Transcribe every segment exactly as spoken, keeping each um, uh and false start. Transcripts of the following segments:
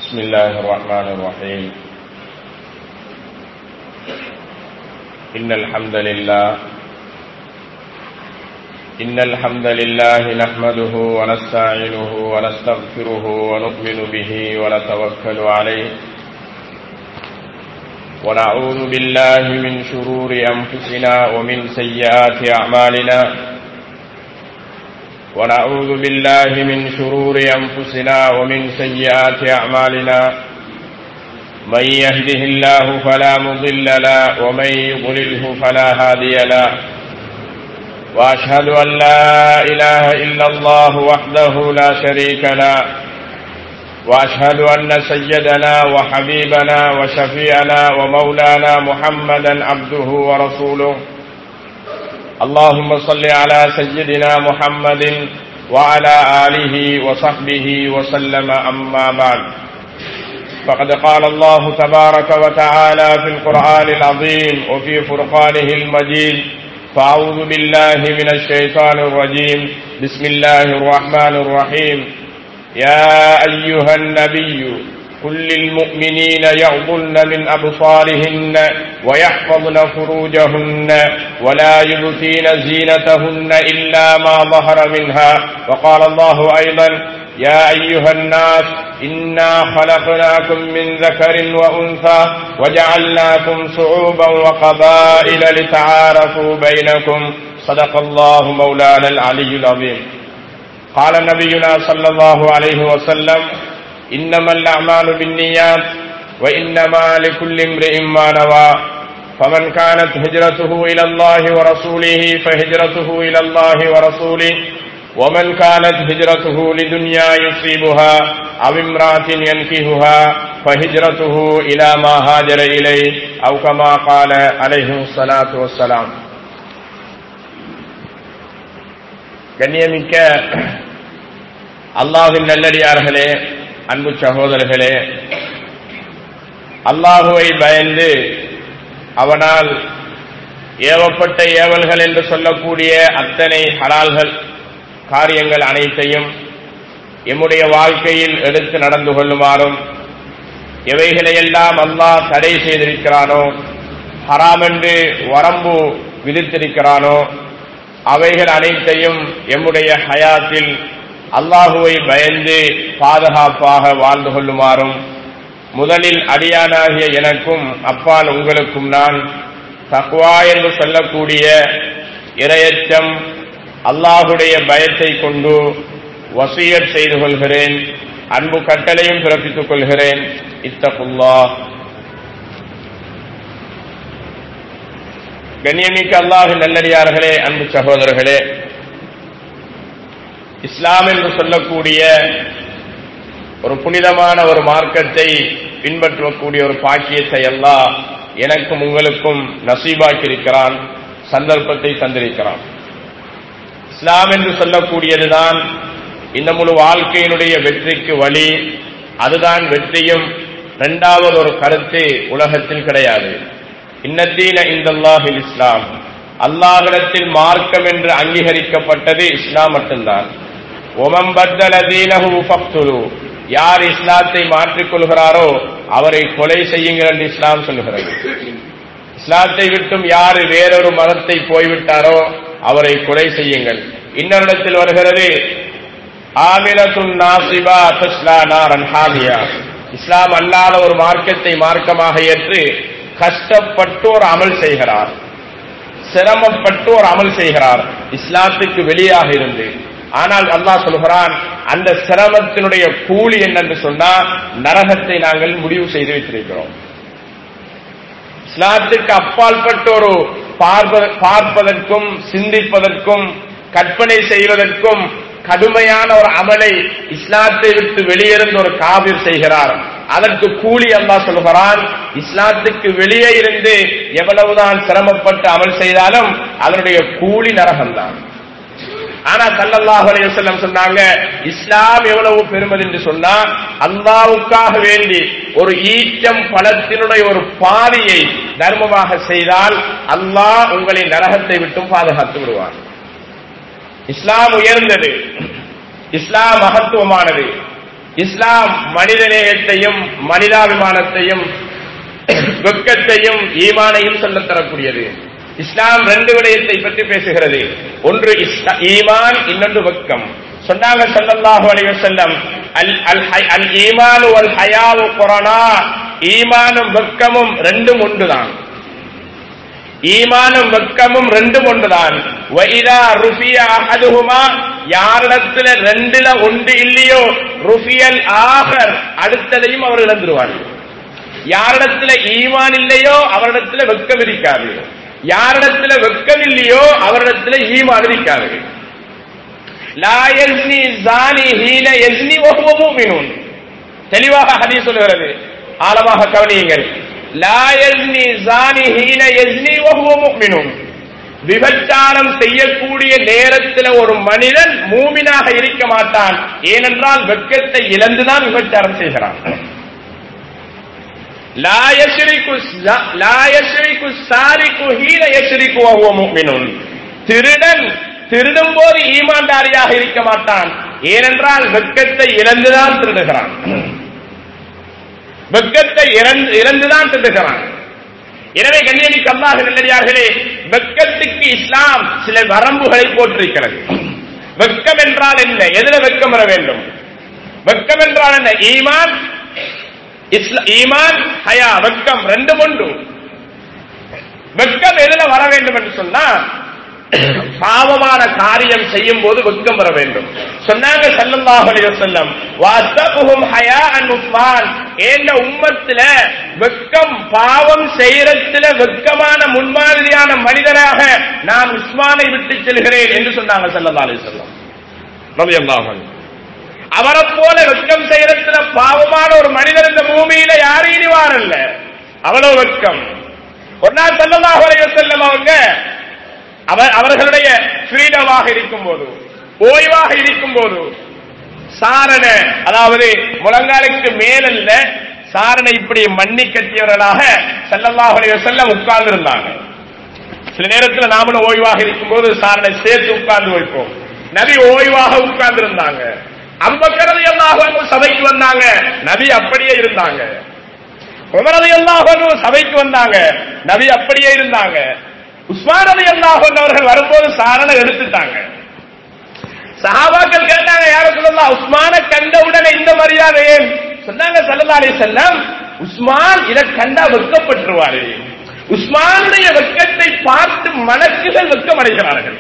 بسم الله الرحمن الرحيم. إن الحمد لله إن الحمد لله نحمده ونستعينه ونستغفره ونؤمن به ونتوكل عليه ونعوذ بالله من شرور أنفسنا ومن سيئات أعمالنا ونعوذ بالله من شرور أنفسنا ومن سيئات أعمالنا من يهده الله فلا مضل له ومن يضلله فلا هادي له وأشهد أن لا إله إلا الله وحده لا شريك له وأشهد أن سيدنا وحبيبنا وشفيعنا ومولانا محمدا عبده ورسوله. اللهم صل على سيدنا محمد وعلى آله وصحبه وسلم. أما بعد، فقد قال الله تبارك وتعالى في القرآن العظيم وفي فرقانه المجيد: فأعوذ بالله من الشيطان الرجيم. بسم الله الرحمن الرحيم. يا أيها النبي قل للمؤمنين يغضن من أبصارهن ويحفظن فروجهن ولا يبدين زينتهن إلا ما ظهر منها. وقال الله أيضا: يا أيها الناس إنا خلقناكم من ذكر وأنثى وجعلناكم شعوبا وقبائل لتعارفوا بينكم. صدق الله مولانا العلي العظيم. قال نبينا صلى الله عليه وسلم: إنما الأعمال بالنيات وإنما لكل امرئ ما نوى. فمن كانت هجرته إلى الله ورسوله فهجرته إلى الله ورسوله، ومن كانت هجرته لدنيا يصيبها أو امرأة ينكحها فهجرته إلى ما هاجر إليه، أو كما قال عليه الصلاة والسلام. கண்ணியமிக்க அல்லாஹ்வின் நல்லடியார்களே, அன்பு சகோதரர்களே, அல்லாஹுவை பயந்து அவனால் ஏவப்பட்ட ஏவல்கள் என்று சொல்லக்கூடிய அத்தனை ஹலால்கள் காரியங்கள் அனைத்தையும் எம்முடைய வாழ்க்கையில் எடுத்து நடந்து கொள்ளுமாறும், எவைகளையெல்லாம் அல்லாஹ் தடை செய்திருக்கிறானோ, ஹராம் என்று வரம்பு விதித்திருக்கிறானோ, அவைகள் அனைத்தையும் எம்முடைய ஹயாத்தில் அல்லாஹுவை பயந்து பாதுகாப்பாக வாழ்ந்து கொள்ளுமாறும் முதலில் அடியானாகிய எனக்கும் அப்பால் உங்களுக்கும் நான் தக்வா என்று சொல்லக்கூடிய இறையச்சம், அல்லாஹுடைய பயத்தை கொண்டு வசியத் செய்து கொள்கிறேன். அன்பு கட்டளையும் பிறப்பித்துக் கொள்கிறேன். இத்தகுல்லாஹ். கண்ணியமிக்க அல்லாஹ்வின் நல்லடியார்களே, அன்பு சகோதரர்களே, இஸ்லாம் என்று சொல்லக்கூடிய ஒரு புனிதமான ஒரு மார்க்கத்தை பின்பற்றக்கூடிய ஒரு பாக்கியத்தை அல்லாஹ் எனக்கும் உங்களுக்கும் நசீபாக்கியிருக்கிறான், சந்தர்ப்பத்தை தந்திருக்கிறான். இஸ்லாம் என்று சொல்லக்கூடியதுதான் இந்த முழு வாழ்க்கையினுடைய வெற்றிக்கு வழி. அதுதான் வெற்றியும். இரண்டாவது ஒரு கருத்து உலகத்தில் கிடையாது. இன்னத்தீன இந்தல்லாஹில் இஸ்லாம். அல்லாஹ்விடத்தில் மார்க்கம் என்று அங்கீகரிக்கப்பட்டது இஸ்லாம் மட்டும்தான். ஒமன் பத்தல தீனஹு ஃபக்துலு. யார் இஸ்லாத்தை மாற்றிக்கொள்கிறாரோ அவரை கொலை செய்யுங்கள் என்று இஸ்லாம் சொல்கிறது. இஸ்லாத்தை விட்டும் யார் வேறொரு மதத்தை போய்விட்டாரோ அவரை கொலை செய்யுங்கள். இன்னொருடத்தில் வருகிறது: ஆமிலத்துன் நாசிபா தஸ்லா நாரன் ஹாமியா. இஸ்லாம் அல்லாத ஒரு மார்க்கத்தை மார்க்கமாக ஏற்று கஷ்டப்பட்டோர் அமல் செய்கிறார், சிரமப்பட்டோர் அமல் செய்கிறார், இஸ்லாத்துக்கு வெளியாக இருந்து. ஆனால் அல்லாஹ் சொல்கிறான், அந்த சிரமத்தினுடைய கூலி என்னென்று சொன்னால் நரகத்தை நாங்கள் முடிவு செய்து வைத்திருக்கிறோம். இஸ்லாத்துக்கு அப்பாற்பட்ட ஒரு பார்ப்பதற்கும் சிந்திப்பதற்கும் கற்பனை செய்வதற்கும் கடுமையான ஒரு அமலை இஸ்லாத்தை விட்டு வெளியிருந்து ஒரு காபிர் செய்கிறார். அதற்கு கூலி அல்லாஹ் சொல்கிறான், இஸ்லாத்துக்கு வெளியே இருந்து எவ்வளவுதான் சிரமப்பட்டு அமல் செய்தாலும் அதனுடைய கூலி நரகம்தான். ஆனா ஸல்லல்லாஹு அலைஹி வஸல்லம் சொன்னாங்க, இஸ்லாம் எவ்வளவு பெருமதி என்று சொன்னா, அல்லாஹ்வுக்காக வேண்டி ஒரு ஈச்சம் பழத்தினுடைய ஒரு பாதியை தர்மமாக செய்தால் அல்லாஹ் உங்களை நரகத்தை விட்டும் பாதுகாத்து விடுவார். இஸ்லாம் உயர்ந்தது, இஸ்லாம் மகத்துவமானது. இஸ்லாம் மனிதநேயத்தையும் மனிதாபிமானத்தையும் வெட்கத்தையும் ஈமானையும் சொல்லித் தரக்கூடியது. இஸ்லாம் ரெண்டு விடயத்தை பற்றி பேசுகிறது. ஒன்று ஈமான், இன்னொன்று வெட்கம். சொன்னாங்க ஸல்லல்லாஹு அலைஹி வஸல்லம், அல் ஈமானு வல் ஹயாவு குரானா, ஈமானும் வெட்கமும் ரெண்டும் ஒன்றுதான். ஈமானும் வெட்கமும் ரெண்டும் ஒன்றுதான். வைதா ருஃபிய அஹதுஹுமா, யாரிடத்துல ரெண்டுல ஒன்று இல்லையோ ருஃபியல் ஆகர், அடுத்ததையும் அவர் இழந்துருவார்கள். யாரிடத்துல ஈமான் இல்லையோ அவரிடத்துல வெட்கம் இருக்காது. யாரிடத்துல வெட்கம் இல்லையோ அவரிடத்துல ஈமான் இருக்காது. லா யஸ்னி ஸானி ஹீன யஸ்னி வஹுவ முஃமினூன், தெளிவாக ஹதீஸ் சொல்கிறது. ஆழமாக கவனியுங்கள். லா யஸ்னி ஸானி ஹீன யஸ்னி வஹுவ முஃமினூன், விபச்சாரம் செய்யக்கூடிய நேரத்தில் ஒரு மனிதன் மூமினாக இருக்க மாட்டான். ஏனென்றால் வெட்கத்தை இழந்துதான் விபச்சாரம் செய்கிறான். லா யஷ்ரிகு லா யஷ்ரிகு ஸாரிகு ஹீன யஷ்ரிகு வஹுவ முஃமினூன், திருடன் திருடும் போது ஈமான்தாரியாக இருக்க மாட்டான். ஏனென்றால் வெட்கத்தை இழந்துதான் திருடுகிறான். வெட்கத்தை இழந்துதான் திருடுகிறான். எனவே கண்ணியமிக்க அல்லாஹ் நல்லடியார்களே, வெட்கத்துக்கு இஸ்லாம் சில வரம்புகளை போட்டிருக்கிறது. வெட்கம் என்றால் என்ன? எதுல வெட்கம் வர வேண்டும்? வெட்கம் என்றால் என்ன? ஈமான், ஈமான் ஹயா, வெட்கம் ரெண்டும் ஒன்று. வெட்கம் எதுல வர வேண்டும் என்று சொன்னா, பாவமான காரியம் செய்யும் போது வெட்கம் வர வேண்டும். சொன்னாங்க ஸல்லல்லாஹு அலைஹி வஸல்லம், வஅஸ்தகுஹும் ஹயாஅன் உஸ்மான், ஏண்ட உம்மத்தில வெட்கம் பாவம் செய்யறதுல வெட்கமான முன்மாதிரியான மனிதராக நான் உஸ்மானை விட்டு செல்கிறேன் என்று சொன்னாங்க ஸல்லல்லாஹு அலைஹி வஸல்லம் ரலியல்லாஹு அன்ஹு. அவரை போல வெட்கம் செய்யறதுல பாவமான ஒரு மனிதர் இந்த பூமியில யாரும் இனிவாரல்ல, அவ்வளவு வெட்கம். ஒரு நாள் ஸல்லல்லாஹு அலைஹி வஸல்லம் அவங்க அவர்களுடைய ஃப்ரீடமாக இருக்கும் போது, ஓய்வாக இருக்கும் போது, சாரண, அதாவது முழங்காலுக்கு மேலல்ல சாரணை இப்படி மண்ணி கட்டியவர்களாக ஸல்லல்லாஹு அலைஹி வஸல்லம் உட்கார்ந்து இருந்தாங்க. சில நேரத்தில் நாமளும் ஓய்வாக இருக்கும் போது சாரணை சேர்த்து உட்கார்ந்து வைப்போம். நபி ஓய்வாக உட்கார்ந்து இருந்தாங்க. அபூபக்கர் ரலியல்லாஹு அன்ஹு சபைக்கு வந்தாங்க, நபி அப்படியே இருந்தாங்க. உமர் ரலியல்லாஹு அன்ஹு சபைக்கு வந்தாங்க, நபி அப்படியே இருந்தாங்க. உஸ்மான் ரலியல்லாஹு அன்ஹு அவர்கள் வரும்போது சாரணை எடுத்துட்டாங்க. சஹாபாக்கள் கேட்டாங்க, யா ரசூலல்லாஹ், உஸ்மானை கண்டவுடனே இந்த மரியாதை ஏன்? சொன்னாங்க ஸல்லல்லாஹு அலைஹி வஸல்லம், உஸ்மான் இதை கண்டா வெட்கப்பட்டுருவாரு. உஸ்மானுடைய வெட்கத்தை பார்த்து மலக்குகள் வெட்கம் அடைகிறார்கள்.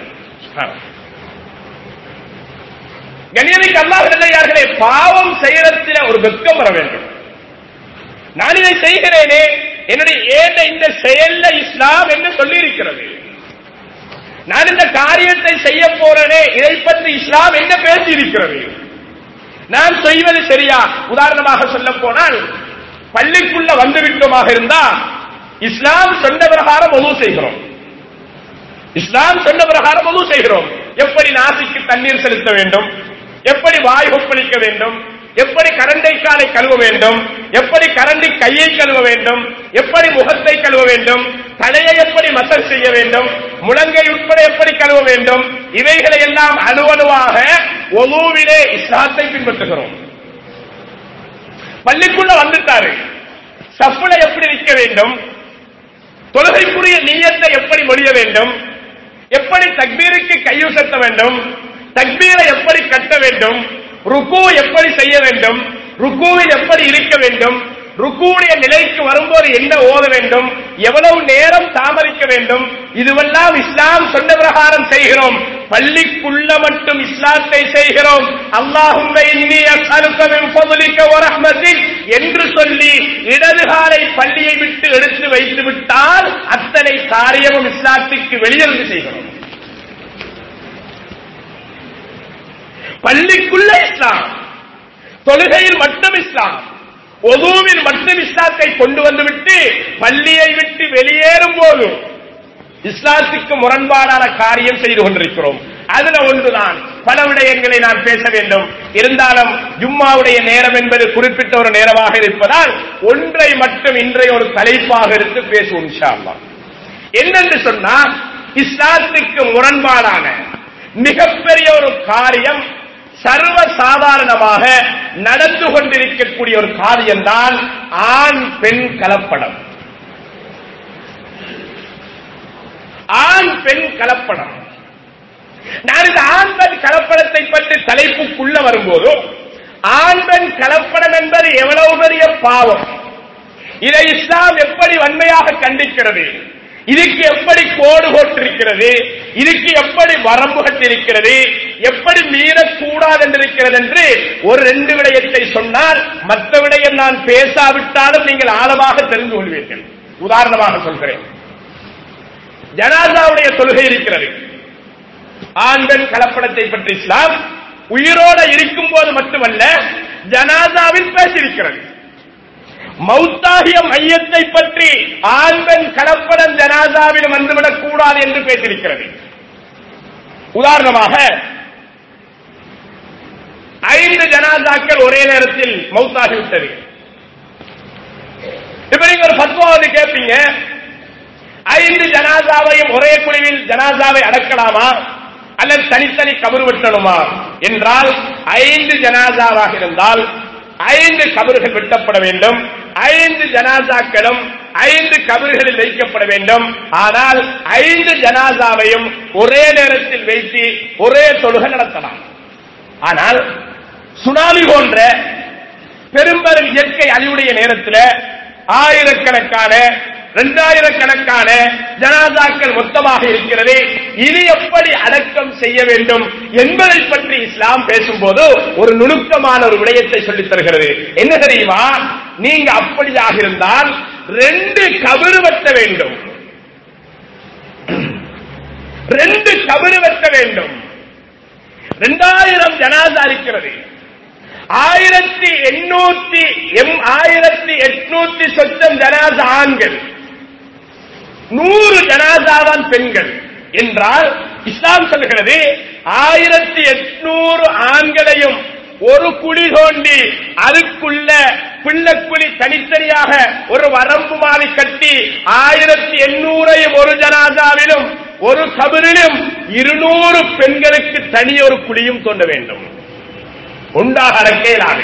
கண்ணியமிக்க அல்லாஹ் நல்லடியார்களே, பாவம் செய்யறதுல ஒரு வெட்கம் வர வேண்டும். நான் இதை செய்கிறேனே, என்னுடைய ஏன் இந்த செயல்ல இஸ்லாம் என்று சொல்லி இருக்கிறது. நான் இந்த காரியத்தை செய்ய போறேனே, இதை பற்றி இஸ்லாம் என்ன பேசி இருக்கிறது. நான் செய்வது சரியா? உதாரணமாக சொல்ல போனால், பள்ளிக்குள்ள வந்துவிட்டோமாக இருந்தா இஸ்லாம் சொன்ன பிரகாரம் ஒது செய்கிறோம். இஸ்லாம் சொன்ன பிரகாரம் ஒது செய்கிறோம். எப்படி நாசிக்கு தண்ணீர் செலுத்த வேண்டும், எப்படி வாய் கொப்பளிக்க வேண்டும், எப்படி கரண்டை காலை கழுவ வேண்டும், எப்படி கரண்டி கையை கழுவ வேண்டும், எப்படி முகத்தை கழுவ வேண்டும், தலையை எப்படி மசாஜ் செய்ய வேண்டும், முழங்கை உட்பட எப்படி கழுவ வேண்டும், இவைகளை எல்லாம் அணுவணுவாக ஒழுவிலே இஸ்லாத்தை பின்பற்றுகிறோம். பள்ளிக்குள்ள வந்துட்டாரு, சஃப்ல எப்படி நிற்க வேண்டும், தொழுகைக்குரிய நிய்யத்தை எப்படி மொழிய வேண்டும், எப்படி தக்பீருக்கு கையுசத்த வேண்டும், தக்பீரை எப்படி கட்ட வேண்டும், ருக்கு எப்படி செய்ய வேண்டும், ருக்குவில் எப்படி இருக்க வேண்டும், ருக்குவுடைய நிலைக்கு வரும்போது என்ன ஓத வேண்டும், எவ்வளவு நேரம் தாமதிக்க வேண்டும், இதுவெல்லாம் இஸ்லாம் சொன்ன பிரகாரம் செய்கிறோம். பள்ளிக்குள்ள மட்டும் இஸ்லாத்தை செய்கிறோம். அல்லாஹும்ம இன்னி அஸ்அலுக மின் ஃபضلிக வ ரஹ்மதிக் என்று சொல்லி இடதுகாலை பள்ளியை விட்டு எடுத்து வைத்து விட்டால் அத்தனை காரியமும் இஸ்லாத்துக்கு வெளியிருந்து செய்கிறோம். பள்ளிக்குள்ள இஸ்லாம், தொழுகையில் மட்டும் இஸ்லாம், ஒதுவில் மட்டும் இஸ்லாத்தை கொண்டு வந்துவிட்டு பள்ளியை விட்டு வெளியேறும் போது இஸ்லாத்துக்கு முரண்பாடான காரியம் செய்து கொண்டிருக்கிறோம். அதுல ஒன்றுதான். பல விடயங்களை நான் பேச வேண்டும். இருந்தாலும் ஜும்மாவுடைய நேரம் என்பது குறிப்பிட்ட ஒரு நேரமாக இருப்பதால் ஒன்றை மட்டும் இன்றைய ஒரு தலைப்பாக எடுத்து பேசுவோம் இன்ஷா அல்லாஹ். என்னென்று சொன்னால், இஸ்லாத்துக்கு முரண்பாடான மிகப்பெரிய ஒரு காரியம் சர்வ சாதாரணமாக நடந்து கொண்டிருக்கக்கூடிய ஒரு காரியம்தான் ஆண் பெண் கலப்படம். ஆண் பெண் கலப்படம். நான் இந்த ஆண் பெண் கலப்படத்தை பற்றி தலைப்புக்குள்ள வரும்போது, ஆண் பெண் கலப்படம் என்பது எவ்வளவு பெரிய பாவம், இதை இஸ்லாம் எப்படி வன்மையாக கண்டிக்கிறது, இதுக்கு எப்படி கோடு போட்டிருக்கிறது, இதுக்கு எப்படி வரம்பு கட்டிருக்கிறது, எப்படி மீறக்கூடாது என்றிருக்கிறது என்று ஒரு ரெண்டு விடயத்தை சொன்னால் மற்ற விடயம் நான் பேசாவிட்டாலும் நீங்கள் ஆழமாக தெரிந்து கொள்வீர்கள். உதாரணமாக சொல்கிறேன். ஜனாசாவுடைய தொழுகை இருக்கிறது. ஆண் பெண் கலப்படத்தை பற்றி இஸ்லாம் உயிரோட இருக்கும் போது மட்டுமல்ல, ஜனாசாவில் பேசியிருக்கிறது. மௌத்தாகிய மையத்தை பற்றி ஆண் பெண் கலப்படம் ஜனாசாவில் வந்துவிடக் கூடாது என்று பேசியிருக்கிறது. உதாரணமாக, ஐந்து ஜனாசாக்கள் ஒரே நேரத்தில் மௌத்தாகிவிட்டது. இப்ப நீங்க ஒரு ஃபத்வாவை கேட்பீங்க, ஐந்து ஜனாசாவையும் ஒரே குழுவில் ஜனாசாவை அடக்கலாமா அல்லது தனித்தனி கபர் வெட்டணுமா என்றால், ஐந்து ஜனாசாவாக இருந்தால் ஐந்து கபர்கள் வெட்டப்பட வேண்டும், ஐந்து ஜனாசாக்களும் ஐந்து கபர்களில் வைக்கப்பட வேண்டும். ஆனால் ஐந்து ஜனாசாவையும் ஒரே நேரத்தில் வைத்து ஒரே தொழுகை நடத்தலாம். ஆனால் சுனாமி போன்ற பெரும்பெரும் இயற்கை அழிவுடைய நேரத்தில் ஆயிரக்கணக்கான இரண்டாயிரக்கணக்கான ஜனாசாக்கள் மொத்தமாக இருக்கிறது. இது எப்படி அடக்கம் செய்ய வேண்டும் என்பதை பற்றி இஸ்லாம் பேசும்போது ஒரு நுணுக்கமான ஒரு விடயத்தை சொல்லித் தருகிறது. என்ன தெரியுமா? நீங்க அப்படியாக இருந்தால் ரெண்டு கபறு வெட்ட வேண்டும், ரெண்டு கபறு வெட்ட வேண்டும். இரண்டாயிரம் ஜனாசா இருக்கிறது. ஆயிரத்தி எண்ணூத்தி எம் ஆயிரத்தி எட்நூத்தி சொச்சம் ஜனாசா ஆண்கள், நூறு ஜனாசாதான் பெண்கள் என்றால் இஸ்லாம் சொல்கிறது ஆயிரத்தி எட்நூறு ஆண்களையும் ஒரு குழி தோண்டி அதுக்குள்ள பிள்ளைக்குழி தனித்தனியாக ஒரு வரம்பு மாதிரி கட்டி ஆயிரத்தி எண்ணூறையும் ஒரு ஜனாசாவிலும் ஒரு கபரிலும் இருநூறு பெண்களுக்கு தனி ஒரு குழியும் தோண்ட வேண்டும். ஒன்றாக அடக்கேலாது,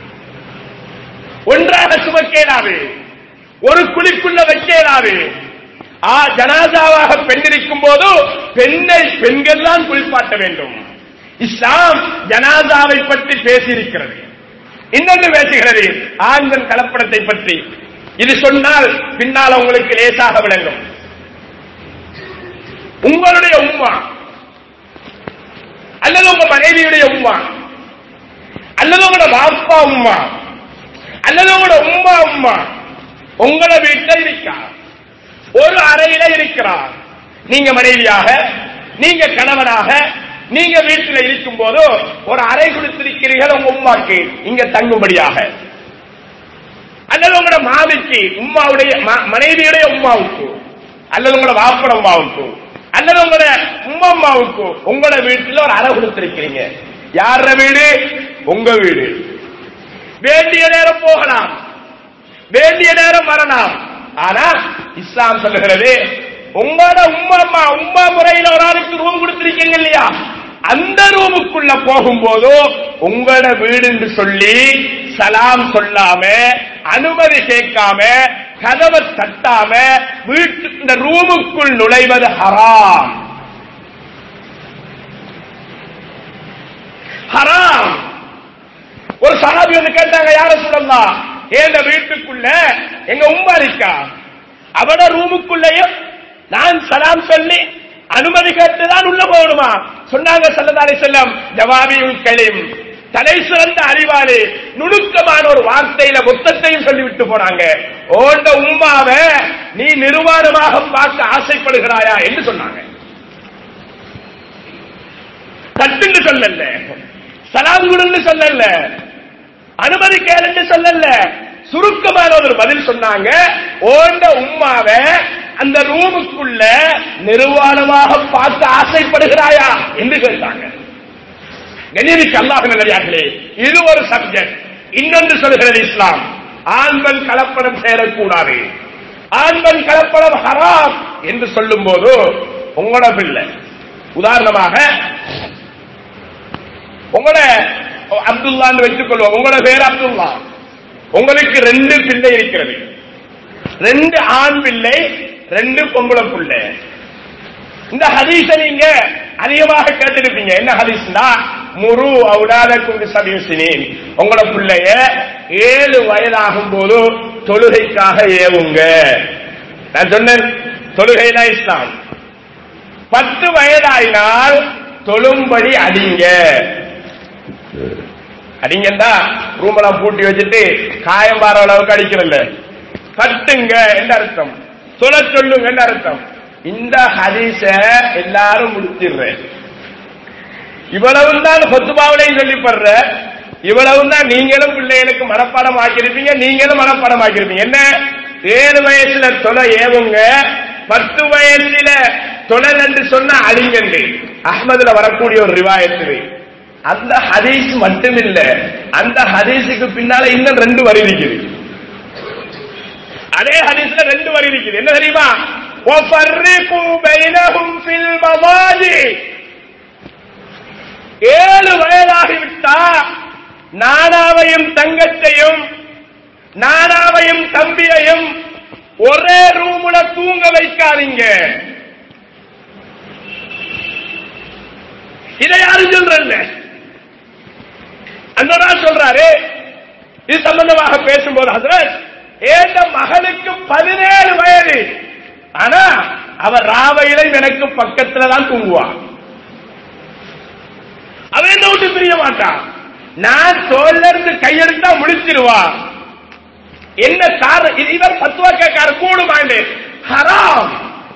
ஒன்றாக சுமக்கேலாது, ஒரு குழிக்குள்ள வைக்கேலாது. ஜனாசாவாக பெண் இருக்கும் போது பெண்ணை பெண்கள் தான் குளிப்பாட்ட வேண்டும். இஸ்லாம் ஜனாசாவை பற்றி பேசியிருக்கிறது. இன்னொன்று பேசுகிறது ஆண்கள் கலப்படத்தை பற்றி. இது சொன்னால் பின்னால் உங்களுக்கு லேசாக விளங்கும். உங்களுடைய உம்மா அல்லது உங்க மனைவியுடைய உம்மா அல்லது உங்களோட பாப்பா உம்மா அல்லது உங்களோட உம்மா உம்மா உங்களோட வீட்டில் இருக்கா, ஒரு அறையில இருக்கிறார். நீங்க மனைவியாக, நீங்க கணவனாக, நீங்க வீட்டில் இருக்கும் போது ஒரு அறை கொடுத்திருக்கிறீர்கள் உங்க உம்மாக்கு இங்க தங்கும்படியாக, அல்லது உங்களோட மாமிக்கு உம்மாவுடைய மனைவியுடைய உம்மாவுக்கு அல்லது உங்களோட வாப்பட உம்மாவுக்கு அல்லது உங்களோட உம்மா அம்மாவுக்கு உங்களோட வீட்டில் ஒரு அறை கொடுத்திருக்கிறீங்க. யார வீடு? உங்க வீடு. வேண்டிய நேரம் போகலாம், வேண்டிய நேரம் வரலாம். ஆனா இஸ்லாம் சொல்லுகிறது உங்களோட உம்மா அம்மா உம்மா முறையில் ஒரு ஆளுக்கு ரூம் கொடுத்திருக்கீங்க இல்லையா, அந்த ரூமுக்குள்ள போகும்போது உங்களோட வீடு என்று சொல்லி சலாம் சொல்லாம, அனுமதி கேட்காம, கதவை தட்டாம வீட்டு இந்த ரூமுக்குள் நுழைவது ஹராம். ஹராம். ஒரு சஹாபி வந்து கேட்டாங்க, யார சொல்லலாம், எங்க வீட்டுக்குள்ள எங்க உம்மா இருக்கா, அவட ரூமுக்குள்ளேயும் நான் சலாம் சொல்லி அனுமதி கேட்டுதான் உள்ள போகணுமா? சொன்னாங்க ஸல்லல்லாஹு அலைஹி வஸல்லம், ஜவாபியுல் கலீம், தலை சிறந்த அறிவாளி, நுணுக்கமான ஒரு வார்த்தையில மொத்தத்தையும் சொல்லிவிட்டு போனாங்க. ஓண்ட உம்மாவை நீ நிர்வாணமாக பார்க்க ஆசைப்படுகிறாயா என்று சொன்னாங்க. தட்டுன்னு சொல்லல, சலாம் குடுன்னு சொல்லல, அனுமதி கேளுன்னு சொல்லல, சுருக்கமான ஒரு பதில் சொன்னாங்க. ஓண்ட உம்மாவை அந்த ரூமுக்குள்ள நிர்வாணமாக பார்க்க ஆசைப்படுகிறாயா என்று கேட்டாங்க. கண்ணியமிக்க அல்லாஹ் நல்லடியார்களே, இது ஒரு சப்ஜெக்ட். இன்னொன்று சொல்கிறது இஸ்லாம், ஆண்கள் கலப்படம் சேரக்கூடாது, ஆண்கள் கலப்படம் ஹராம் என்று சொல்லும் போது உங்களோட பிள்ளை, உதாரணமாக உங்களோட அப்துல்லான்னு வச்சுக் கொள்வோம். உங்களோட பேர் அப்துல்லா. உங்களுக்கு ரெண்டு பிள்ளை இருக்கிறது, ரெண்டு ஆண் பிள்ளை, ரெண்டு பொம்பளை பிள்ளை. இந்த ஹதீஸ நீங்க அதிகமாக கேட்டிருப்பீங்க. என்ன ஹதீஸ்னா, முரு அவுலாதக்கும் பிஸபிஇஸ்ஸினீன், உங்களோட பிள்ளைய ஏழு வயதாகும் போது தொழுகைக்காக ஏவுங்க. நான் சொன்னேன் தொழுகைனா இஸ்லாம். பத்து வயதாயினால் தொழும்படி அடிங்க. அடிங்கண்டா ரூமெல்லாம் பூட்டி வச்சுட்டு காயம் பாற அளவுக்கு அடிக்கிறல்ல, கட்டுங்க என்ற அர்த்தம், தொழ சொல்லுங்க என்ற அர்த்தம். இந்த ஹதீஸ எல்லாரும் முடிச்சிடுறேன். இவ்வளவு தான் ஹுத்பாவிலையும் சொல்லிப்படுற, இவ்வளவு தான் நீங்களும் பிள்ளைகளுக்கு மனப்பாடம் ஆக்கியிருப்பீங்க, நீங்களும் மனப்பாடம் ஆக்கியிருப்பீங்க. என்ன, ஏழு வயசுல தொலை ஏவுங்க, பத்து வயசுல தொழல் என்று சொன்ன அழிங்கண்டு அஹ்மதுல வரக்கூடிய ஒரு ரிவாயத்து. அந்த ஹதீஸ் மட்டுமில்ல, அந்த ஹதீஸுக்கு பின்னால இன்னும் ரெண்டு வரி இருக்குது. அதே ஹதீஸ்ல ரெண்டு வரி இருக்குது. என்ன தெரியுமா, وَفَرِّقُوا بَيْنَهُمْ فِي الْمَضَاجِعِ, ஏழு வயதாகிவிட்டா நானாவையும் தங்கத்தையும் நானாவையும் தம்பியையும் ஒரே ரூமுல தூங்க வைக்காதீங்க. இதை யாரும் சொல்றல்ல, அந்த சொல்றாரு. இது சம்பந்தமாக பேசும்போது ஹஜ்ரத், ஏந்த மகனுக்கு பதினேழு வயது, ஆனா அவர் ராவையில எனக்கு பக்கத்துல தான் தூங்குவான். அவன் என்ன விட்டு பிரிய மாட்டான். நான் தோல்ல இருந்து கையெடுத்தா முடிச்சிருவான். என்ன காரணம்? இவர் பத்துவா கேட்காரு கூடுமாண்டு. ஹராம்,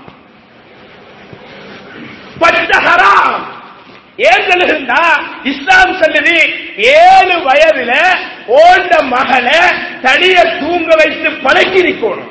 பச்ச ஹராம். ஏன் சொல்லுகிறா, இஸ்லாம் சொல்லுது ஏழு வயதுல ஓண்ட மகளை தனிய தூங்க வைத்து பழக்கி இருக்கணும்,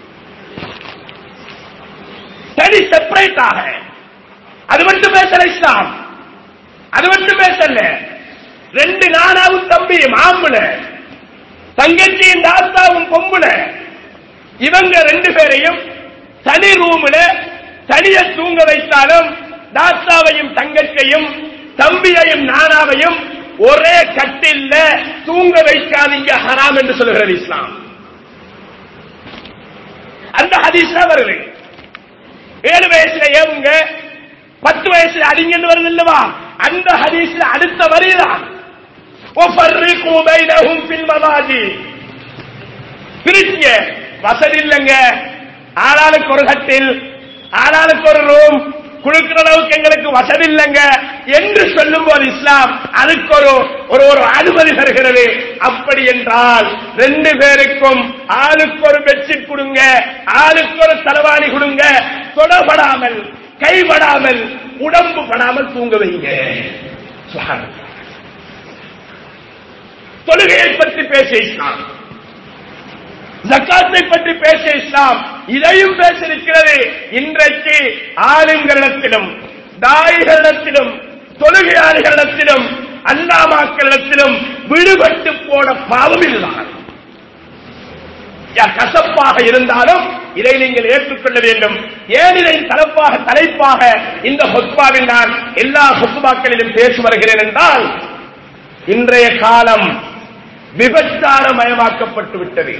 தனி செப்பரேட் ஆக. அது மட்டும் பேசல இஸ்லாம், அது மட்டும் பேசல. ரெண்டு நானாவும் தம்பியும் ஆம்புல, தங்கச்சியும் தாத்தாவும் பொம்புல, இவங்க ரெண்டு பேரையும் தனி ரூம்ல தனிய தூங்க வைத்தாலும் தாத்தாவையும் தங்கச்சையும் தம்பியையும் நானாவையும் ஒரே கட்டில்ல தூங்க வைக்காதீங்க, ஹராம் என்று சொல்லுகிறது இஸ்லாம். அந்த ஹதீஸ்ல வருது. ஏழு வயசுல ஏவுங்க, பத்து வயசுல அடிங்கன்னு வருது இல்லவா, அந்த ஹதீஸ்ல அடுத்த வரிதான் பிரிச்சிய வசதி இல்லைங்க, ஆளாளுக்கு ஒரு கட்டில், ஆளாளுக்கு ஒரு ரூம் குழுக்கிற அளவுக்கு எங்களுக்கு வசதி இல்லைங்க என்று சொல்லும் போது இஸ்லாம் அதுக்கு ஒரு ஒரு அனுமதி தருகிறது. அப்படி என்றால் ரெண்டு பேருக்கும் ஆளுக்கு ஒரு பெட்ஷீட் கொடுங்க, ஆளுக்கு ஒரு தலைவாணி கொடுங்க, தொடப்படாமல் கைப்படாமல் உடம்பு படாமல் தூங்க வைங்க. தொழுகையை பற்றி பேச இஸ்லாம், ஜக்காத்தை பற்றி பேச இஸ்லாம், இதையும் பேசியிருக்கிறது. இன்றைக்கு ஆளுங்களிடத்திலும் தாயிகளிடத்திலும் தொழுகையாளிகளிடத்திலும் அல்லாமாக்களிடத்திலும் விடுபட்டு போன பாவம் இதுதான். கசப்பாக இருந்தாலும் இதை நீங்கள் ஏற்றுக்கொள்ள வேண்டும். ஏன் இதை தலைப்பாக தலைப்பாக இந்த ஹுத்பாவில் நான் எல்லா ஹுத்பாக்களிலும் பேசி வருகிறேன் என்றால், இன்றைய காலம் விபச்சாரமயமாக்கப்பட்டு விட்டது,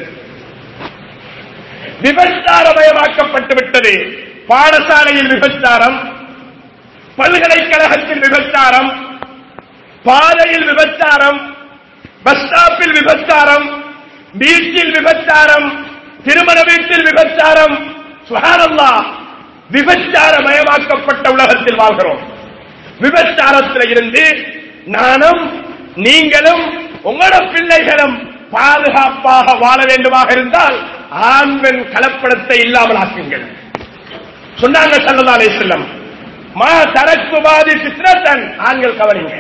விபச்சாரமயமாக்கப்பட்டு விட்டது. பாடசாலையில் விபச்சாரம், பல்கலைக்கழகத்தில் விபச்சாரம், பாதையில் விபச்சாரம், பஸ் ஸ்டாப்பில் விபச்சாரம், வீட்டில் விபச்சாரம், திருமண வீட்டில் விபச்சாரம். சுப்ஹானல்லாஹ், விபச்சாரமயமாக்கப்பட்ட உலகத்தில் வாழ்கிறோம். விபச்சாரத்தில் இருந்து நானும் நீங்களும் உங்களோட பிள்ளைகளும் பாதுகாப்பாக வாழ வேண்டுமாக இருந்தால் ஆண் பெண் கலப்படத்தை இல்லாமல் ஆக்குங்கள். சொன்னாங்க ஸல்லல்லாஹு அலைஹி வஸல்லம், மா தரக்கு பாதி ஃபித்னத்தன், ஆண்கள் கவனிங்க,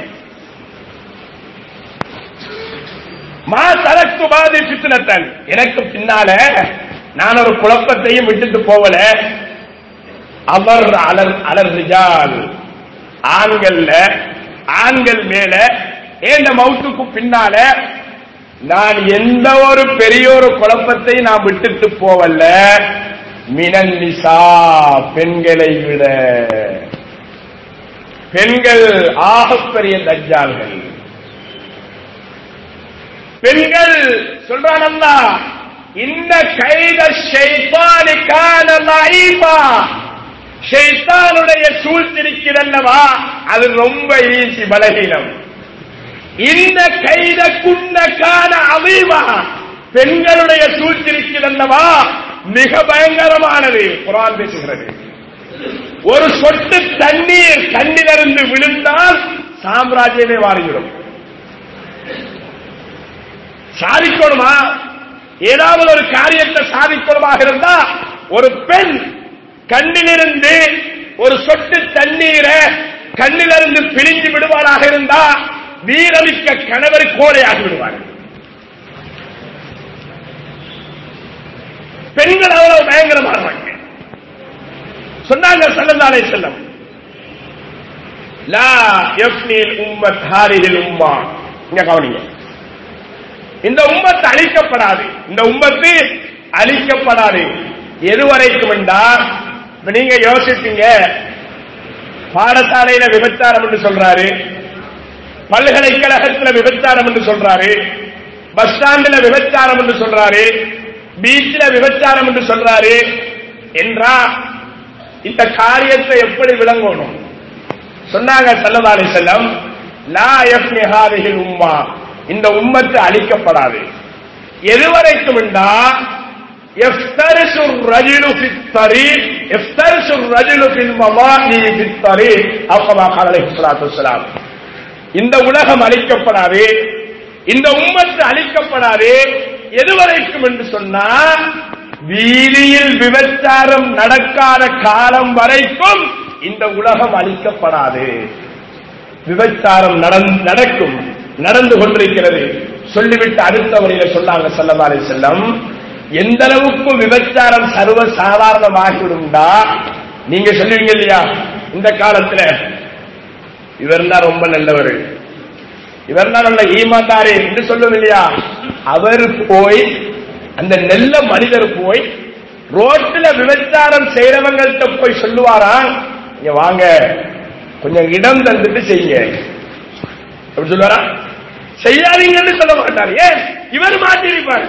மா தரக்கு பாதி ஃபித்னத்தன், எனக்கு பின்னால நான் ஒரு குழப்பத்தையும் விட்டுட்டு போகல. அவர் அலர் அலர் ரிஜால், ஆண்கள்ல ஆண்கள் மேல ஏண்ட மவுத்துக்கு பின்னால நான் எந்த ஒரு பெரிய ஒரு குழப்பத்தை நான் விட்டுட்டு போவல்ல. மினன் நிசா, பெண்களை விட. பெண்கள் ஆகப்பெரிய தஜ்ஜால்கள். பெண்கள் சொல்றான் அல்லாஹ், இன்ன கைத ஷைத்தானி கான லைஃபா, ஷைத்தானுடைய சூழ்ச்சிருக்கிறல்லவா அது ரொம்ப ஈஸி, பலகீனம். இன்ன கைத குன்ன கான அதீமா, பெண்களுடைய சூழ்ச்சிருக்கிறல்லவா மிக பயங்கரமானது. குர்ஆன் பேசுகிறது, ஒரு சொட்டு தண்ணீர் கண்ணிலிருந்து விழுந்தால் சாம்ராஜ்யமே மாறிவிடும். சாதிக்கணுமா, ஏதாவது ஒரு காரியத்தை சாதிக்கணுமாக இருந்தா ஒரு பெண் கண்ணிலிருந்து ஒரு சொட்டு தண்ணீரை கண்ணிலிருந்து பிழிஞ்சு விடுவாராக இருந்தா வீரமிக்க கணவர் கோழையாகி விடுவார். பெண்கள் அவ்வளவு பயங்கரமானவங்க. சொன்னாங்க ஸல்லல்லாஹு அலைஹி வஸல்லம், லா யஃப்னில் உம்மத் ஹாரிஹில் உம்மா. இங்க கவனிங்க, இந்த உம்மத்து அழிக்கப்படாது, இந்த உம்மத்து அழிக்கப்படாது. எதுவரைக்கும் என்றால், நீங்க யோசிப்பீங்க, பாடசாலையில விபச்சாரம் என்று சொல்றாரு, பல்கலைக்கழகத்தில் விபச்சாரம் என்று சொல்றாரு, பஸ் ஸ்டாண்டில் விபச்சாரம் என்று சொல்றாரு, பீச்சில் விபச்சாரம் என்று சொல்றாரு என்றா இந்த காரியத்தை எப்படி விளங்கணும்? சொன்னாங்க ஸல்லல்லாஹு அலைஹி வஸல்லம், லா யஃப்னி ஹாதிஹில் உம்மா, இந்த உம்மத்து அழிக்கப்படாது. எதுவரைக்கும் என்றா யஃப்தரிசு الرجل في الطريق يفترس الرجل في المضاجع في الطريق أو كما قال عليه الصلاة والسلام. இந்த உலகம் அழிக்கப்படாது, இந்த உம்மத்து அழிக்கப்படாது. எதுவரைக்கும் என்று சொன்னா வீதியில் விபச்சாரம் நடக்காத காலம் வரைக்கும் இந்த உலகம் அழிக்கப்படாது. விபச்சாரம் நடக்கும், நடந்து கொண்டிருக்கிறது. சொல்லிவிட்டு அடுத்த வழியில சொன்னாங்க ஸல்லல்லாஹு அலைஹி வஸல்லம், எந்த அளவுக்கு விபச்சாரம் சர்வ சாதாரணமாகிவிடும்டா, நீங்க சொல்லுவீங்க இல்லையா, இந்த காலத்துல இவர் தான் ரொம்ப நல்லவர், இவர் தான் நல்ல ஈமான்தாரே என்று சொல்லுவோம் இல்லையா, அவர் போய் அந்த நல்ல மனிதர் போய் ரோட்ல விபச்சாரம் செய்யறவங்கள்ட்ட போய் சொல்லுவாரா, இங்க வாங்க கொஞ்சம் இடம் தந்துட்டு செய்யுங்க அப்படி சொல்லுவாரா? செய்யாதீங்கன்னு சொல்ல மாட்டார். ஏன்? இவர் மாட்டிருப்பார்,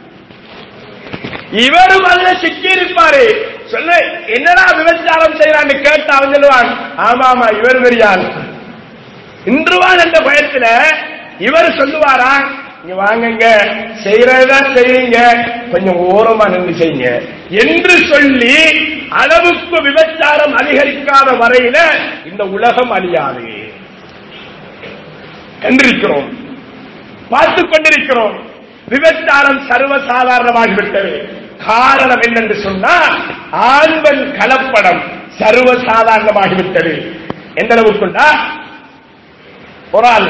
இவரும் அதுல சிக்கி இருப்பாரு. சொல்ல என்னடா விபச்சாரம் செய்யறான்னு கேட்டு அவன் சொல்லுவான், ஆமா ஆமா இவர் பெரியாள் இன்றுவான் என்ற பயத்துல இவர் சொல்லுவாரா, நீங்க வாங்க செய்யறதான் செய்வீங்க, கொஞ்சம் ஓரமா நின்று செய்யுங்க என்று சொல்லி அளவுக்கு விபச்சாரம் அதிகரிக்காத வரையில இந்த உலகம் அழியாது. கண்டிருக்கிறோம், பார்த்துக் கொண்டிருக்கிறோம். விபச்சாரம் சர்வசாதாரணமாகிவிட்டது. காரணம் என்னென்று சொன்னா ஆண்பெண் கலப்படம் சர்வசாதாரணமாகிவிட்டது. எந்த அளவுக்குண்டா, ஒரு ஆள்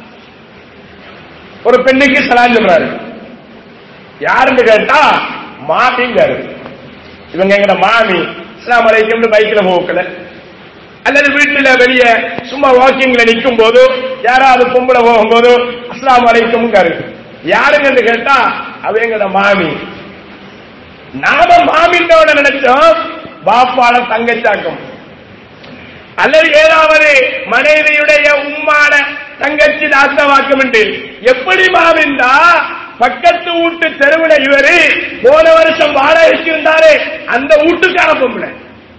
ஒரு பெண்ணுக்கு சலாம் சொல்றாரு. யாருன்னு கேட்டா மாமிங்காரு. இவங்க எங்க மாமி அஸ்ஸலாமு அலைக்கும் பைக்ல போக்கல, அல்லது வீட்டுல வெளியே சும்மா வாக்கிங்ல நிற்கும் போது யாராவது பொம்பளை போகும்போது அஸ்ஸலாமு அலைக்கும். யாருங்க கேட்டா அவ எங்கட மாமி. நாம மாமின்னோட நினைச்சோம் பாப்பால தங்கச்சாக்கும், அல்லது ஏதாவது மனைவியுடைய உம்மான தங்கச்சி தாத்தவாக்கம் என்று. எப்படி மாமிந்தா பக்கத்து வீட்டு தெருவுல இவரு போன வருஷம் வாடகைக்கு இருந்தாரு அந்த வீட்டுக்கார பொம்பளை,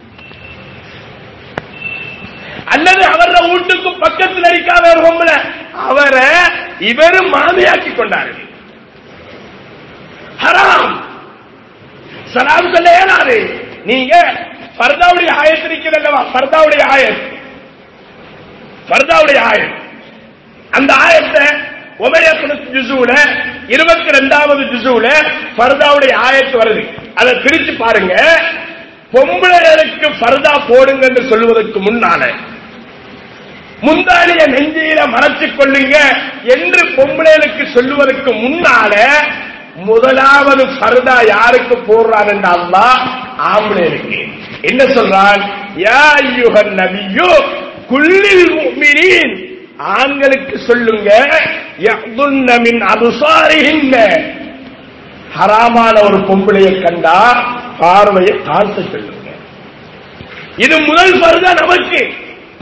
அல்லது அவர வீட்டுக்கு பக்கத்தில் இருக்காத ஒரு பொம்பளை, அவரை இவரும் மாமியாக்கி கொண்டாரு. ஹராம். சலாம் சொல்ல ஏனாரு. நீங்க பர்தாவுடைய ஆயத் இருக்கிறல்லவா, பர்தாவுடைய ஆயத், பர்தாவுடைய ஆயத், அந்த ஆயத்தை உபயத்துல ஜுஸுல இருபத்தி ரெண்டாவது ஜுஸுல பர்தாவுடைய ஆயத்து வருது. அதை பிரிச்சு பாருங்க. பொம்பளைகளுக்கு பர்தா போடுங்க என்று சொல்வதற்கு முன்னால முந்தானிய நெஞ்சியில மறைச்சுக் கொள்ளுங்க என்று பொம்பளைகளுக்கு சொல்லுவதற்கு முன்னால முதலாவது பர்தா யாருக்கு போடுறான் என்று அல்லாஹ் ஆம்பளைகளுக்கு என்ன சொல்றான்? யா அய்யுஹன் நபியு குல்லில் முஃமினீன், ஆண்களுக்கு சொல்லுங்க யக்துன்ன மின் அப்சாரிஹின்ன, ஹராமான ஒரு பொம்பளையை கண்டா பார்வையை தாழ்த்த சொல்லுங்க. இது முதல் பர்தா நமக்கு.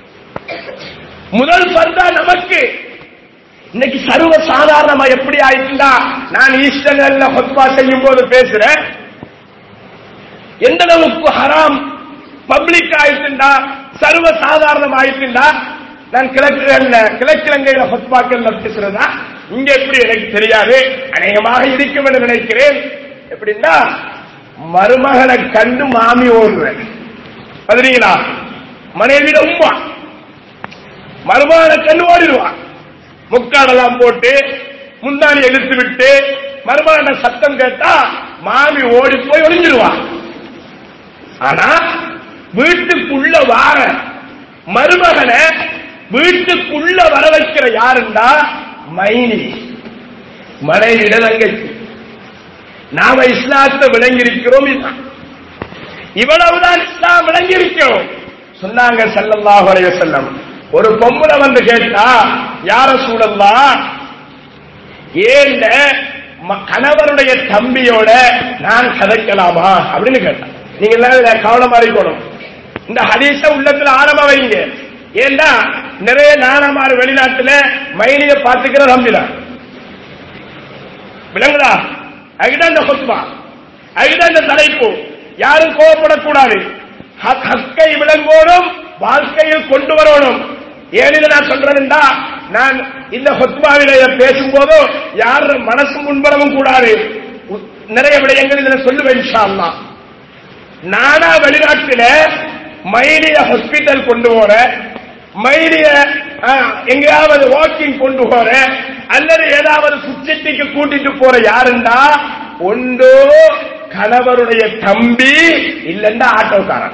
முதல் பர்தா நமக்கு. இன்னைக்கு சர்வ சாதாரணமா எப்படி ஆயிட்டுண்டா, நான் ஈஸ்டர்ல ஹுத்பா செய்யும் போது பேசுறேன், எந்த அளவுக்கு ஹராம் பப்ளிக் ஆயிட்டுண்டா, சர்வ சாதாரணம் ஆயிட்டுண்டா. நான் கிழக்குல கிழக்கிழங்கையில ஹுத்பாக்கள்ல பேசுறதா, இங்க எப்படி எனக்கு தெரியாது, அநேகமாக இருக்கும் என்று நினைக்கிறேன். எப்படின்னா, மருமகனை கண்டு மாமி ஓடுறேன் பதினீங்களா, மனைவியில உம்மா மருமகனை கண்டு ஓடிடுவான். முக்காடெல்லாம் போட்டு முந்தானி எழுத்து விட்டு மருமகன சத்தம் கேட்டா மாமி ஓடி போய் ஒளிஞ்சிருவான். ஆனா வீட்டுக்குள்ள வார மருமகனை வீட்டுக்குள்ள வர வைக்கிற யாருண்டா மைனி, மனைவிட தங்கச்சி. நாம இஸ்லாத்தை விளங்கியிருக்கிறோம், இவ்வளவுதான் இஸ்லாம் விளங்கியிருக்கிறோம். சொன்னாங்க ஸல்லல்லாஹு அலைஹி வஸல்லம், ஒரு பொம்பளை வந்து கேட்டா, யா ரசூலல்லாஹ், ஏண்ட கணவருடைய தம்பியோட நான் கதைக்கலாமா அப்படின்னு கேட்டான். நீங்க எல்லாம் கவனமா இருக்கணும், இந்த ஹதீஸ உள்ளத்துல ஆழமா வைங்க. ஏண்டா நிறைய நானமாறு வெளிநாட்டுல மைனிய பாத்துக்கிற நம்பினான், விளங்குதா? அதுதான் இந்த ஹுத்பா, அதுதான் இந்த தலைப்பு. யாரும் கோவப்படக்கூடாது, ஹக்கை விளங்கோடும், வாழ்க்கையில் கொண்டு வரணும். ஏன் நான் சொல்றேன்டா, நான் இந்த ஹுத்பாவில பேசும்போது யார் மனசு முன்பரவும் கூடாது. நிறைய விடயங்கள் இதுல சொல்லுவேன் இன்ஷா அல்லாஹ். நானா வெளிநாட்டில மைனிய ஹாஸ்பிட்டல் கொண்டு போற, மைனிய எங்கேயாவது வாக்கிங் கொண்டு போற, அல்லது ஏதாவது சுற்றிக்கு கூட்டிட்டு போற யாருண்டா, ஒன்றோ கணவருடைய தம்பி, இல்லைன்னா ஆட்டோக்காரன்.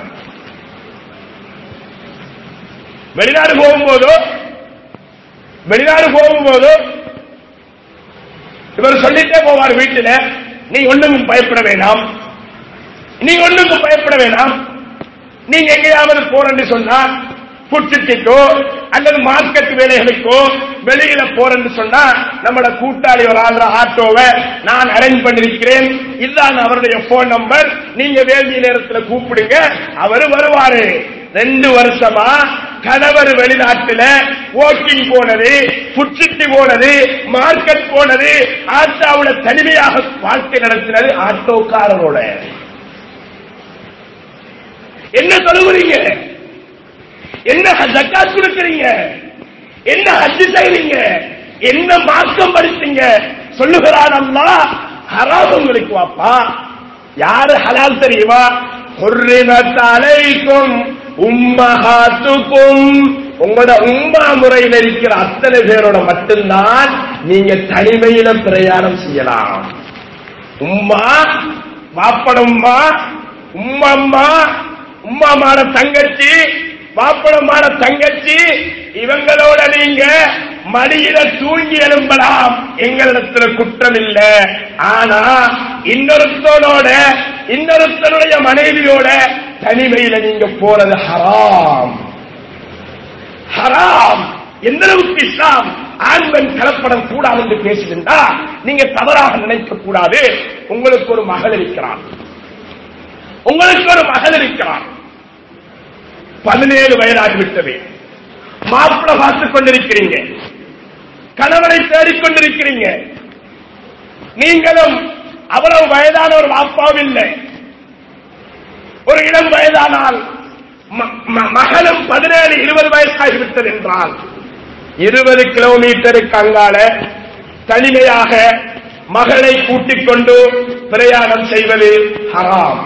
வெளிநாடு போகும்போது வெளிநாடு போகும்போது இவர் சொல்லிட்டே போவார் வீட்டில், நீ ஒண்ணுக்கும் பயப்பட வேண்டாம், நீ ஒண்ணுக்கும் பயப்பட வேண்டாம், நீங்க எங்கேயாவது போறேன்னு சொன்னா புட்சிக்கோ அல்லது மார்க்கெட் வேலைகளுக்கோ வெளியில போறேன்னு சொன்னா நம்மளோட கூட்டாளி ஒரு ஆள்ற ஆட்டோவை நான் அரேஞ்ச் பண்ணிருக்கிறேன், இதான் அவருடைய போன் நம்பர், நீங்க வேண்டிய நேரத்தில் கூப்பிடுங்க, அவரு வருவாரு. ரெண்டு வருஷமா கணவர் வெளிநாட்டுல வாக்கிங் போனது, புட்சிட்டி போனது, மார்க்கெட் போனது, ஆட்டோவுல தனிமையாக வாழ்க்கை நடத்தினது ஆட்டோக்காரரோட. என்ன சொல்லுவீங்க? என்ன ஜக்காத் கொடுக்கிறீங்க? என்ன ஹஜ் செய்றீங்க? என்ன மார்க்கம் படிச்சீங்க? சொல்லுகிறான் அல்லாஹ், ஹராம் உங்களுக்கு வாப்பா. யாரு ஹலால் தெரியுமா? ஹுர்ரிமத் அலைக்கும் உம்மஹாத்துக்கும், உங்களோட உம்மா முறையில் இருக்கிற அத்தனை பேரோட மட்டும்தான் நீங்க தனிமையில பிரயாணம் செய்யலாம். உம்மா, வாப்பட உம்மா, உம்மம்மா, உம்மாமான தங்கச்சி, வாப்படமான தங்கச்சி, இவங்களோட நீங்க மடியில தூங்கி எழும்பலாம், எங்களிடத்துல குற்றம் இல்ல. ஆனா இன்னொருத்தனோட, இன்னொருத்தனுடைய மனைவியோட தனிமையில நீங்க போறது ஹராம், ஹராம். எந்த அளவுக்கு இஸ்லாம் ஆண் பெண் கலப்படம் கூடாது என்று பேசுகின்றா, நீங்க தவறாக நினைக்க கூடாது. உங்களுக்கு ஒரு மகள் இருக்கிறான், உங்களுக்கு ஒரு மகள் இருக்கிறான், பதினேழு வயதாகிவிட்டது, மாப்பிள்ளை பார்த்துக் கொண்டிருக்கிறீங்க, கணவனை தேடிக்கொண்டிருக்கிறீங்க. நீங்களும் அவ்வளவு வயதான ஒரு வாப்பாவும் இல்லை, ஒரு இளம் வயதானால் மகளும் பதினேழு இருபது வயசாகிவிட்டது என்றால் இருபது கிலோமீட்டருக்கு அங்கால தனிமையாக மகளை கூட்டிக் கொண்டு பிரயாணம் செய்வது ஹராம்.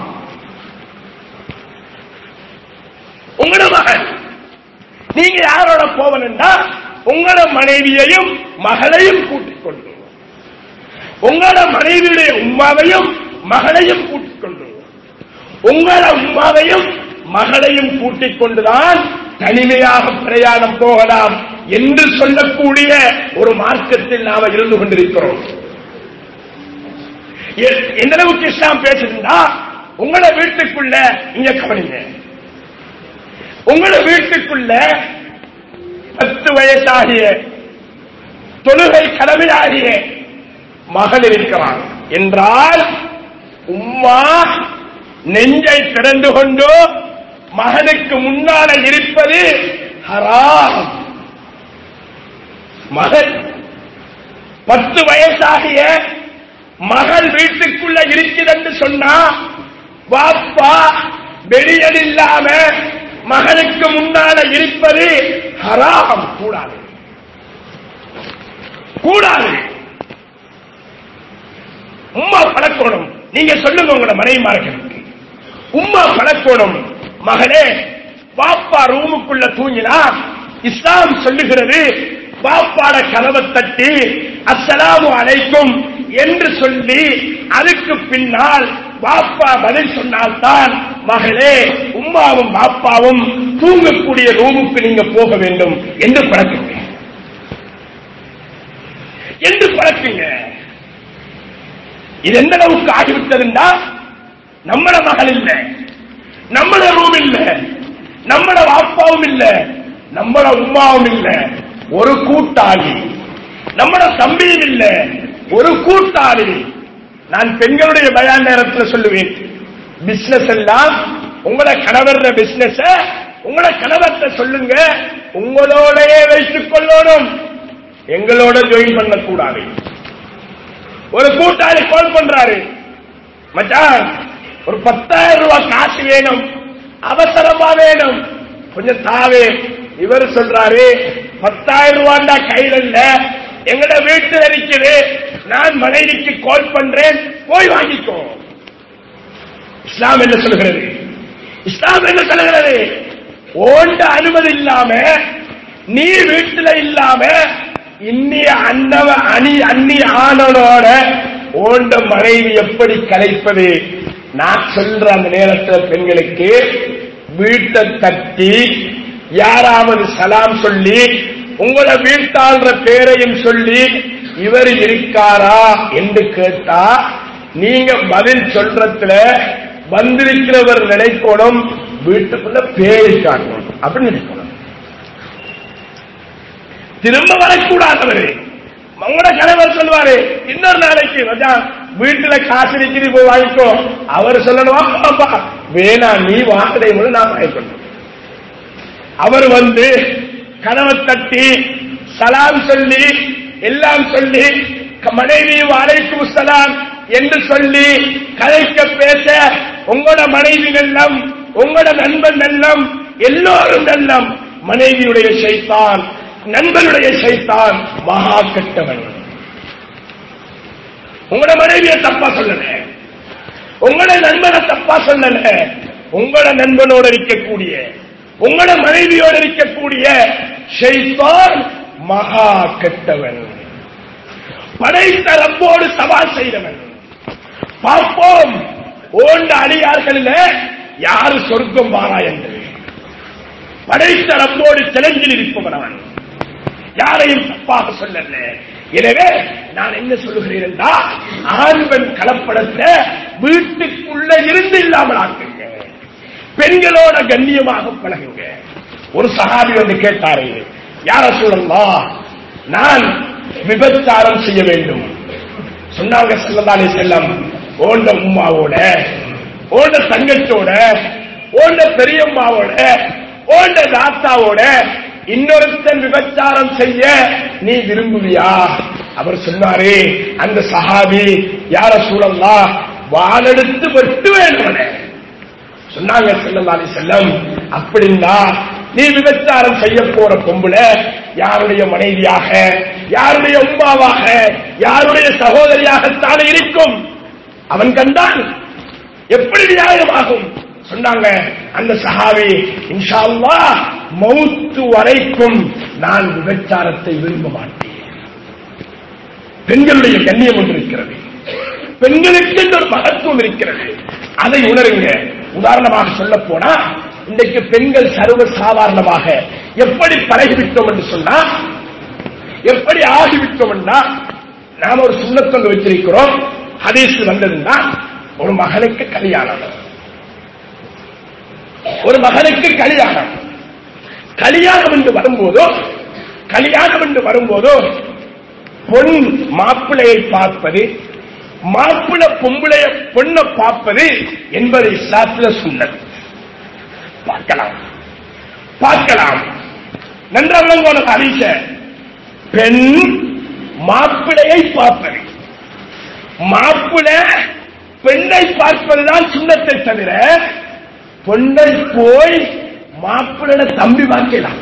உங்களோட மகன், நீங்க யாரோட போவனா உங்களோட மனைவியையும் மகளையும் கூட்டிக் கொண்டு, உங்களோட மனைவியுடைய உம்மாவையும் மகளையும் கூட்டிக் கொண்டு, உங்களோட உம்மாவையும் மகளையும் கூட்டிக் கொண்டுதான் தனிமையாக பிரயாணம் போகலாம் என்று சொல்லக்கூடிய ஒரு மார்க்கத்தில் நாம இருந்து கொண்டிருக்கிறோம். எந்த அளவுக்கு இஸ்லாம் பேசுறா, உங்களோட வீட்டுக்குள்ள இங்க கவனிங்க, உங்களோட வீட்டுக்குள்ள பத்து வயசாகிய தொழுகை கடமையாகிய மகள் இருக்கிறான் என்றால், உம்மா நெஞ்சை திறந்து கொண்டு மகனுக்கு முன்னால இருப்பது ஹராம். மகள் பத்து வயசாகிய மகள் வீட்டுக்குள்ள இருக்கிறது சொன்னா வாப்பா வெளியல் இல்லாம மகளுக்கு முன்னால இருப்பது ஹராம். கூடாது கூடாது. உம்மா பழக்கணும். நீங்க சொல்லுங்க உங்களோட மனைவிமார்களுக்கு உம்மா பழக்கணும். மகளே, பாப்பா ரூமுக்குள்ள தூங்கினா இஸ்லாம் சொல்லுகிறது பாப்பாட கதவை தட்டி அஸ்ஸலாமு அலைக்கும் என்று சொல்லி அதுக்கு பின்னால் பாப்பா பதில் சொன்னால்தான் மகளே உம்மாவும் பாப்பாவும் தூங்கக்கூடிய ரூமுக்கு நீங்க போக வேண்டும் என்று பழக்குங்க என்று பழக்குங்க. இது எந்த அளவுக்கு ஆகிவிட்டதுண்டா, நம்மள மகள் இல்ல, நம்மள ரூம் இல்ல, நம்மள பாப்பாவும் இல்ல, நம்மள உம்மாவும் இல்ல, ஒரு கூட்டாளி. நம்மள தம்பியும் இல்ல, ஒரு கூட்டாளி. நான் பெண்களுடைய பயான் நேரத்தில் சொல்லுவேன், பிசினஸ் எல்லாம் உங்களோட கணவர் பிசினஸ் உங்களோட கணவர்கிட்ட சொல்லுங்க, உங்களோடயே வைத்துக் கொள்ளணும், எங்களோட ஜாயின் பண்ணக்கூடாது. ஒரு கூட்டாளி கால் பண்றாரு, மச்சான் ஒரு பத்தாயிரம் ரூபாய் காசு வேணும், அவசரமா வேணும், கொஞ்சம் தாவே. இவர் சொல்றாரு பத்தாயிரம் ரூபாண்டா கையில் இல்ல, எங்கட வீட்டில் இருக்குது, நான் மனைவிக்கு கால் பண்றேன், போய் வாங்கிக்கோ. இஸ்லாம் என்ன சொல்கிறது? இஸ்லாம் என்ன சொல்கிறது? ஓண்ட அனுமதி இல்லாம நீ வீட்டில் இல்லாம இன்னிய அன்னவ அணி அன்னி ஆனோட ஓண்ட மனைவி எப்படி கலைப்பது? நான் சொல்ற அந்த நேரத்தில் பெண்களுக்கு வீட்டை தட்டி யாராவது சலாம் சொல்லி உங்களோட வீட்டாளர் பேரையும் சொல்லி இவர் இருக்காரா என்று கேட்டா நீங்க பதில் சொல்றதுல வந்திருக்கிறவர் நினைக்கணும் வீட்டுக்குள்ள பேரை காட்டணும் அப்படின்னு நினைக்கணும். திரும்ப வரக்கூடாதவரு உங்களோட கணவர் சொல்லுவாரு இன்னொரு நாளைக்கு வீட்டுல காசு இருக்குது போய் வாங்கிக்கோ. அவர் சொல்லணும் வேணா நீ வாக்குதை மூலம் நான் வாங்கிக்கணும். அவர் வந்து கனவை தட்டி சலாம் சொல்லி எல்லாம் சொல்லி மனைவி அலைக்கும் சலாம் என்று சொல்லி கதைக்க பேச உங்களோட மனைவி நல்லம், உங்களோட நண்பன் நல்லம், எல்லோரும் நல்லம். மனைவியுடைய ஷைத்தான், நண்பனுடைய ஷைத்தான் மகா கெட்டவன். உங்களோட மனைவியை தப்பா சொல்லல, உங்களோட நண்பனை தப்பா சொல்லல, உங்களோட நண்பனோடு இருக்கக்கூடிய உங்களோட மனைவியோடு இருக்கக்கூடிய ஷைத்தான் மகா கெட்டவன், படைத்த ரப்போடு சவால் செய்தவன். பார்ப்போம் ஓண்ட அடியார்களில் யாரு சொர்க்கம் வாரா என்று. படைத்த ரப்போடு சிலஞ்சில் இருப்பவன் அவன், யாரையும் தப்பாக சொல்லல. எனவே நான் என்ன சொல்லுகிறேன் என்றால் ஆண் பெண் கலப்படத்தை வீட்டுக்குள்ள இருந்து இல்லாமல் ஆக்குங்க, பெண்களோட கண்ணியமாக பழகுங்க. ஒரு சஹாபி வந்து கேட்டாரு, யார சொல்லலாம் நான் விபச்சாரம் செய்ய வேண்டும் சொன்னாங்க. ஸல்லல்லாஹு அலைஹி வஸல்லம் ஓண்ட உம்மாவோட, ஓண்ட தங்கச்சோட, ஓண்ட பெரியம்மாவோட, ஓண்ட தாத்தாவோட இன்னொருத்தன் விபச்சாரம் செய்ய நீ விரும்புவியா? அவர் சொன்னாரு, அந்த சஹாபி யார சூழல்லாம் வாளெடுத்து வெட்டு வேணும் சொன்னாங்க. ஸல்லல்லாஹு அலைஹி வஸல்லம் அப்படின்னா நீ விபச்சாரம் செய்ய போற பொம்புல யாருடைய மனைவியாக, யாருடைய உம்மாவாக, யாருடைய சகோதரியாகத்தான் இருக்கும்? அவன் கண்டான் எப்படி நியாயமாகும் சொன்னாங்க. அந்த சஹாபி இன்ஷா அல்லாஹ் மௌத்து வரைக்கும் நான் விபச்சாரத்தை விரும்ப மாட்டேன். பெண்களுடைய கண்ணியம் ஒன்று இருக்கிறது, பெண்களுக்கு ஒரு மகத்துவம் இருக்கிறது, அதை உணருங்க. உதாரணமாக சொல்ல போனா இன்றைக்கு பெண்கள் சர்வ சாதாரணமாக எப்படி பழகிவிட்டோம் என்று சொன்னா, எப்படி ஆகிவிட்டோம் என்றா, நாம் ஒரு சுண்ணத்தொண்டு வச்சிருக்கிறோம். ஹதீஸ் வந்ததுன்னா ஒரு மகனுக்கு கல்யாணம், ஒரு மகனுக்கு கல்யாணம் கல்யாணம் என்று வரும்போதோ கல்யாணம் என்று வரும்போதோ பொன் மாப்பிள்ளையை பார்ப்பது, மாப்பிள்ளை பொம்பளைய பொண்ணை பார்ப்பது என்பது இஸ்லாத்தில் சுன்னத். பார்க்கலாம் பார்க்கலாம் நன்றாக விளங்கணும் ஹதீஸ. பெண் மாப்பிளையை பார்ப்பது, மாப்பிள்ளை பெண்ணை பார்ப்பதுதான் சுண்ணத்தை தவிர பெண்ணை போய் மாப்பிள்ளை தம்பி பார்க்கலாம்,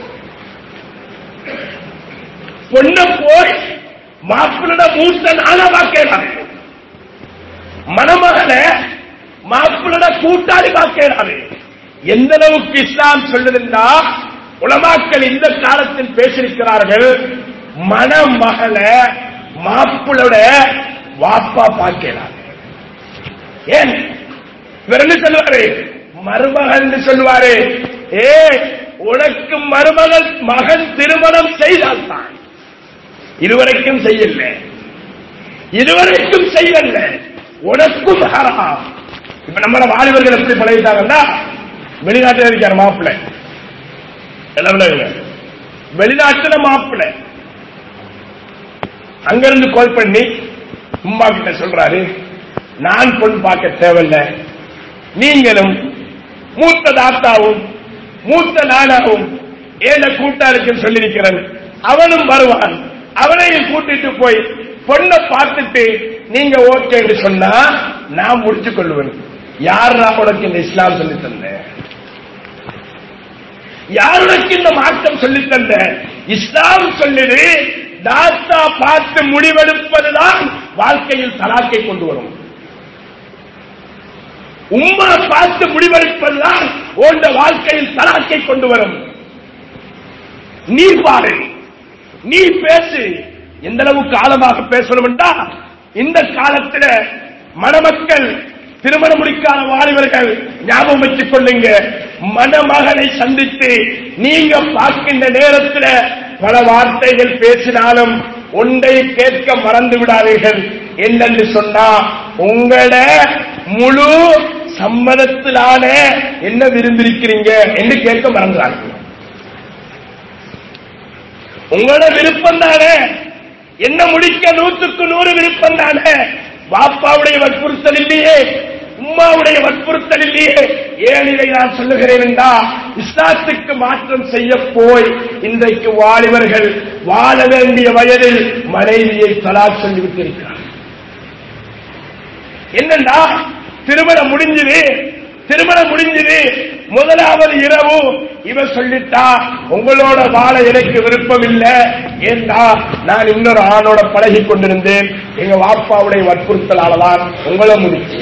பொண்ணை போய் மாப்பிள்ளை மூத்த நானா பார்க்கலாம், மணமகளை மாப்பிள்ளை கூட்டாளி பார்க்கிறாரு. எந்த அளவுக்கு இஸ்லாம் சொல்லுதுன்னா, உலமாக்கள் இந்த காலத்தில் பேசியிருக்கிறார்கள், மணமகளை மாப்பிளோட வாப்பா பார்க்கிறார். ஏன் இவர் என்ன சொல்லுவாரு, மருமகள் என்று சொல்லுவாரு. ஏ உனக்கு மருமகள் மகன் திருமணம் செய்தால்தான், இதுவரைக்கும் செய்யல, இதுவரைக்கும் செய்யல, உனக்கும் ஹராம். இப்ப நம்மள வாலிபர்கள் எப்படி பழகிட்டாங்கன்னா, வெளிநாட்டில் இருக்கார் மாப்பிள்ளை, வெளிநாட்டுல மாப்பிள்ளை அங்கிருந்து கால் பண்ணி உம்மா கிட்ட சொல்றாரு, நான் பொண்ணு பார்க்க தேவையில்லை, நீங்களும் மூத்த தாத்தாவும் மூத்த நானாவும் ஏன கூட்டாளுக்கு சொல்லியிருக்கிறேன், அவனும் வருவான், அவனையும் கூட்டிட்டு போய் பொண்ணை பார்த்துட்டு நீங்க ஓகே என்று சொன்னா நான் முடிச்சுக் கொள்வேன். யாரா உனக்கு இந்த இஸ்லாம் சொல்லி தந்த, யாருக்கு இந்த மாற்றம் சொல்லி தந்த? இஸ்லாம் சொல்லுது, தாத்தா பார்த்து முடிவெடுப்பதுதான் வாழ்க்கையில் தலாக்கை கொண்டு வரும். உம்மா பார்த்து முடிவெடுப்பதுதான் உன் வாழ்க்கையில் தலாக்கை கொண்டு வரும். நீ பாரு, நீ பேசு. எந்த அளவுக்கு ஆழமாக பேசணும் என்றா, இந்த காலத்தில் மணமக்கள் திருமணம் முடிக்காத வாலிபர்கள் ஞாபகம் வச்சுக் கொள்ளுங்க, மணமகனை சந்தித்து நீங்க பார்க்கின்ற நேரத்தில் பல வார்த்தைகள் பேசினாலும் ஒன்றை கேட்க மறந்து விடாதீர்கள். என்னென்று சொன்னா, உங்கள முழு சம்மதத்திலான என்ன விரும்பியிருக்கிறீங்க என்று கேட்க மறந்துடாதீங்க. உங்களோட விருப்பம் தானே, என்ன முடிக்க நூற்றுக்கு நூறு விருப்பம் தானே, பாப்பாவுடைய வற்புறுத்தல் இல்லையே, உம்மாவுடைய வற்புறுத்தல் இல்லையே. ஏன் இதை நான் சொல்லுகிறேன் என்றா, இஸ்லாத்துக்கு மாற்றம் செய்ய போய் இன்றைக்கு வாலிபர்கள் வாழ வேண்டிய வயதில் மனைவியை தலாக் சொல்லிவிட்டிருக்கிறார். என்னண்டா, திருமணம் முடிஞ்சது, திருமணம் முடிஞ்சது, முதலாவது இரவு இவ சொல்லிட்டா, உங்களோட வாழ எனக்கு விருப்பம் இல்லை, ஏண்டா நான் இன்னொரு ஆணோட பழகி கொண்டிருந்தேன், எங்க வாப்பாவுடைய வற்புறுத்தலால்தான் உங்களை முடிச்சு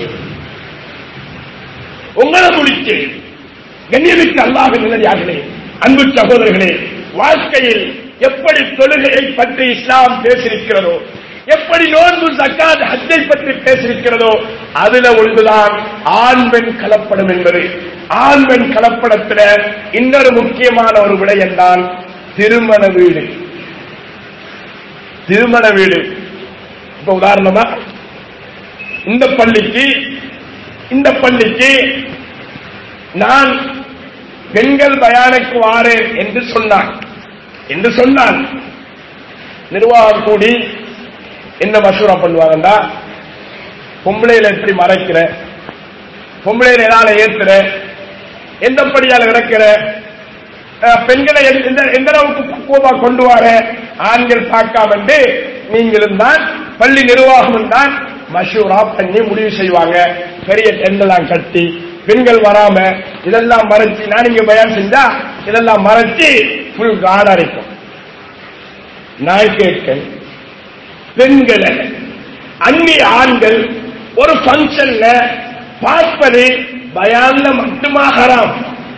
உங்களை முடிச்சு கண்ணியமிக்க அல்லாஹ் நல்லடியார்களே, அன்பு சகோதரர்களே, வாழ்க்கையில் எப்படி தொழுகையை பற்றி இஸ்லாம் பேசியிருக்கிறதோ, எப்படி நோன்பு ஜக்காத் ஹஜ்ஜை பற்றி பேசியிருக்கிறதோ, அதுல ஒன்றுதான் ஆண் பெண் கலப்படம் என்பது. ஆண் பெண் கலப்படத்தில் இன்னொரு முக்கியமான ஒரு விடயம் தான் திருமண வீடு. திருமண வீடு இப்ப உதாரணமா, இந்த பள்ளிக்கு இந்த பள்ளிக்கு நான் பெண்கள் பயானுக்கு வாரேன் என்று சொன்னான் என்று சொன்னான் நிர்வாகம் கூடி என்ன மசூரா பண்ணுவாங்கடா, பொம்பளையில எப்படி மறைக்கிற, பொம்பளையில எதால ஏற்றுற, எந்த படியால இறக்கிற, பெண்களை எந்த அளவுக்கு பக்குவமா கொண்டு வர, ஆண்கள் பார்க்காம நீங்களும் தான் பள்ளி நிர்வாகம் தான் மசூரா பண்ணி முடிவு செய்வாங்க. பெரிய டெண்டெல்லாம் கட்டி பெண்கள் வராம இதெல்லாம் மறைச்சு, நான் இங்க பயான் செஞ்சா இதெல்லாம் மறைச்சு புல் கார்டு அரைக்கும். நான் கேட்க, பெண்களை அந்நிய ஆண்கள் ஒரு பங்கன்ல பார்ப்பது பயான்ல மட்டுமா ஹராம்?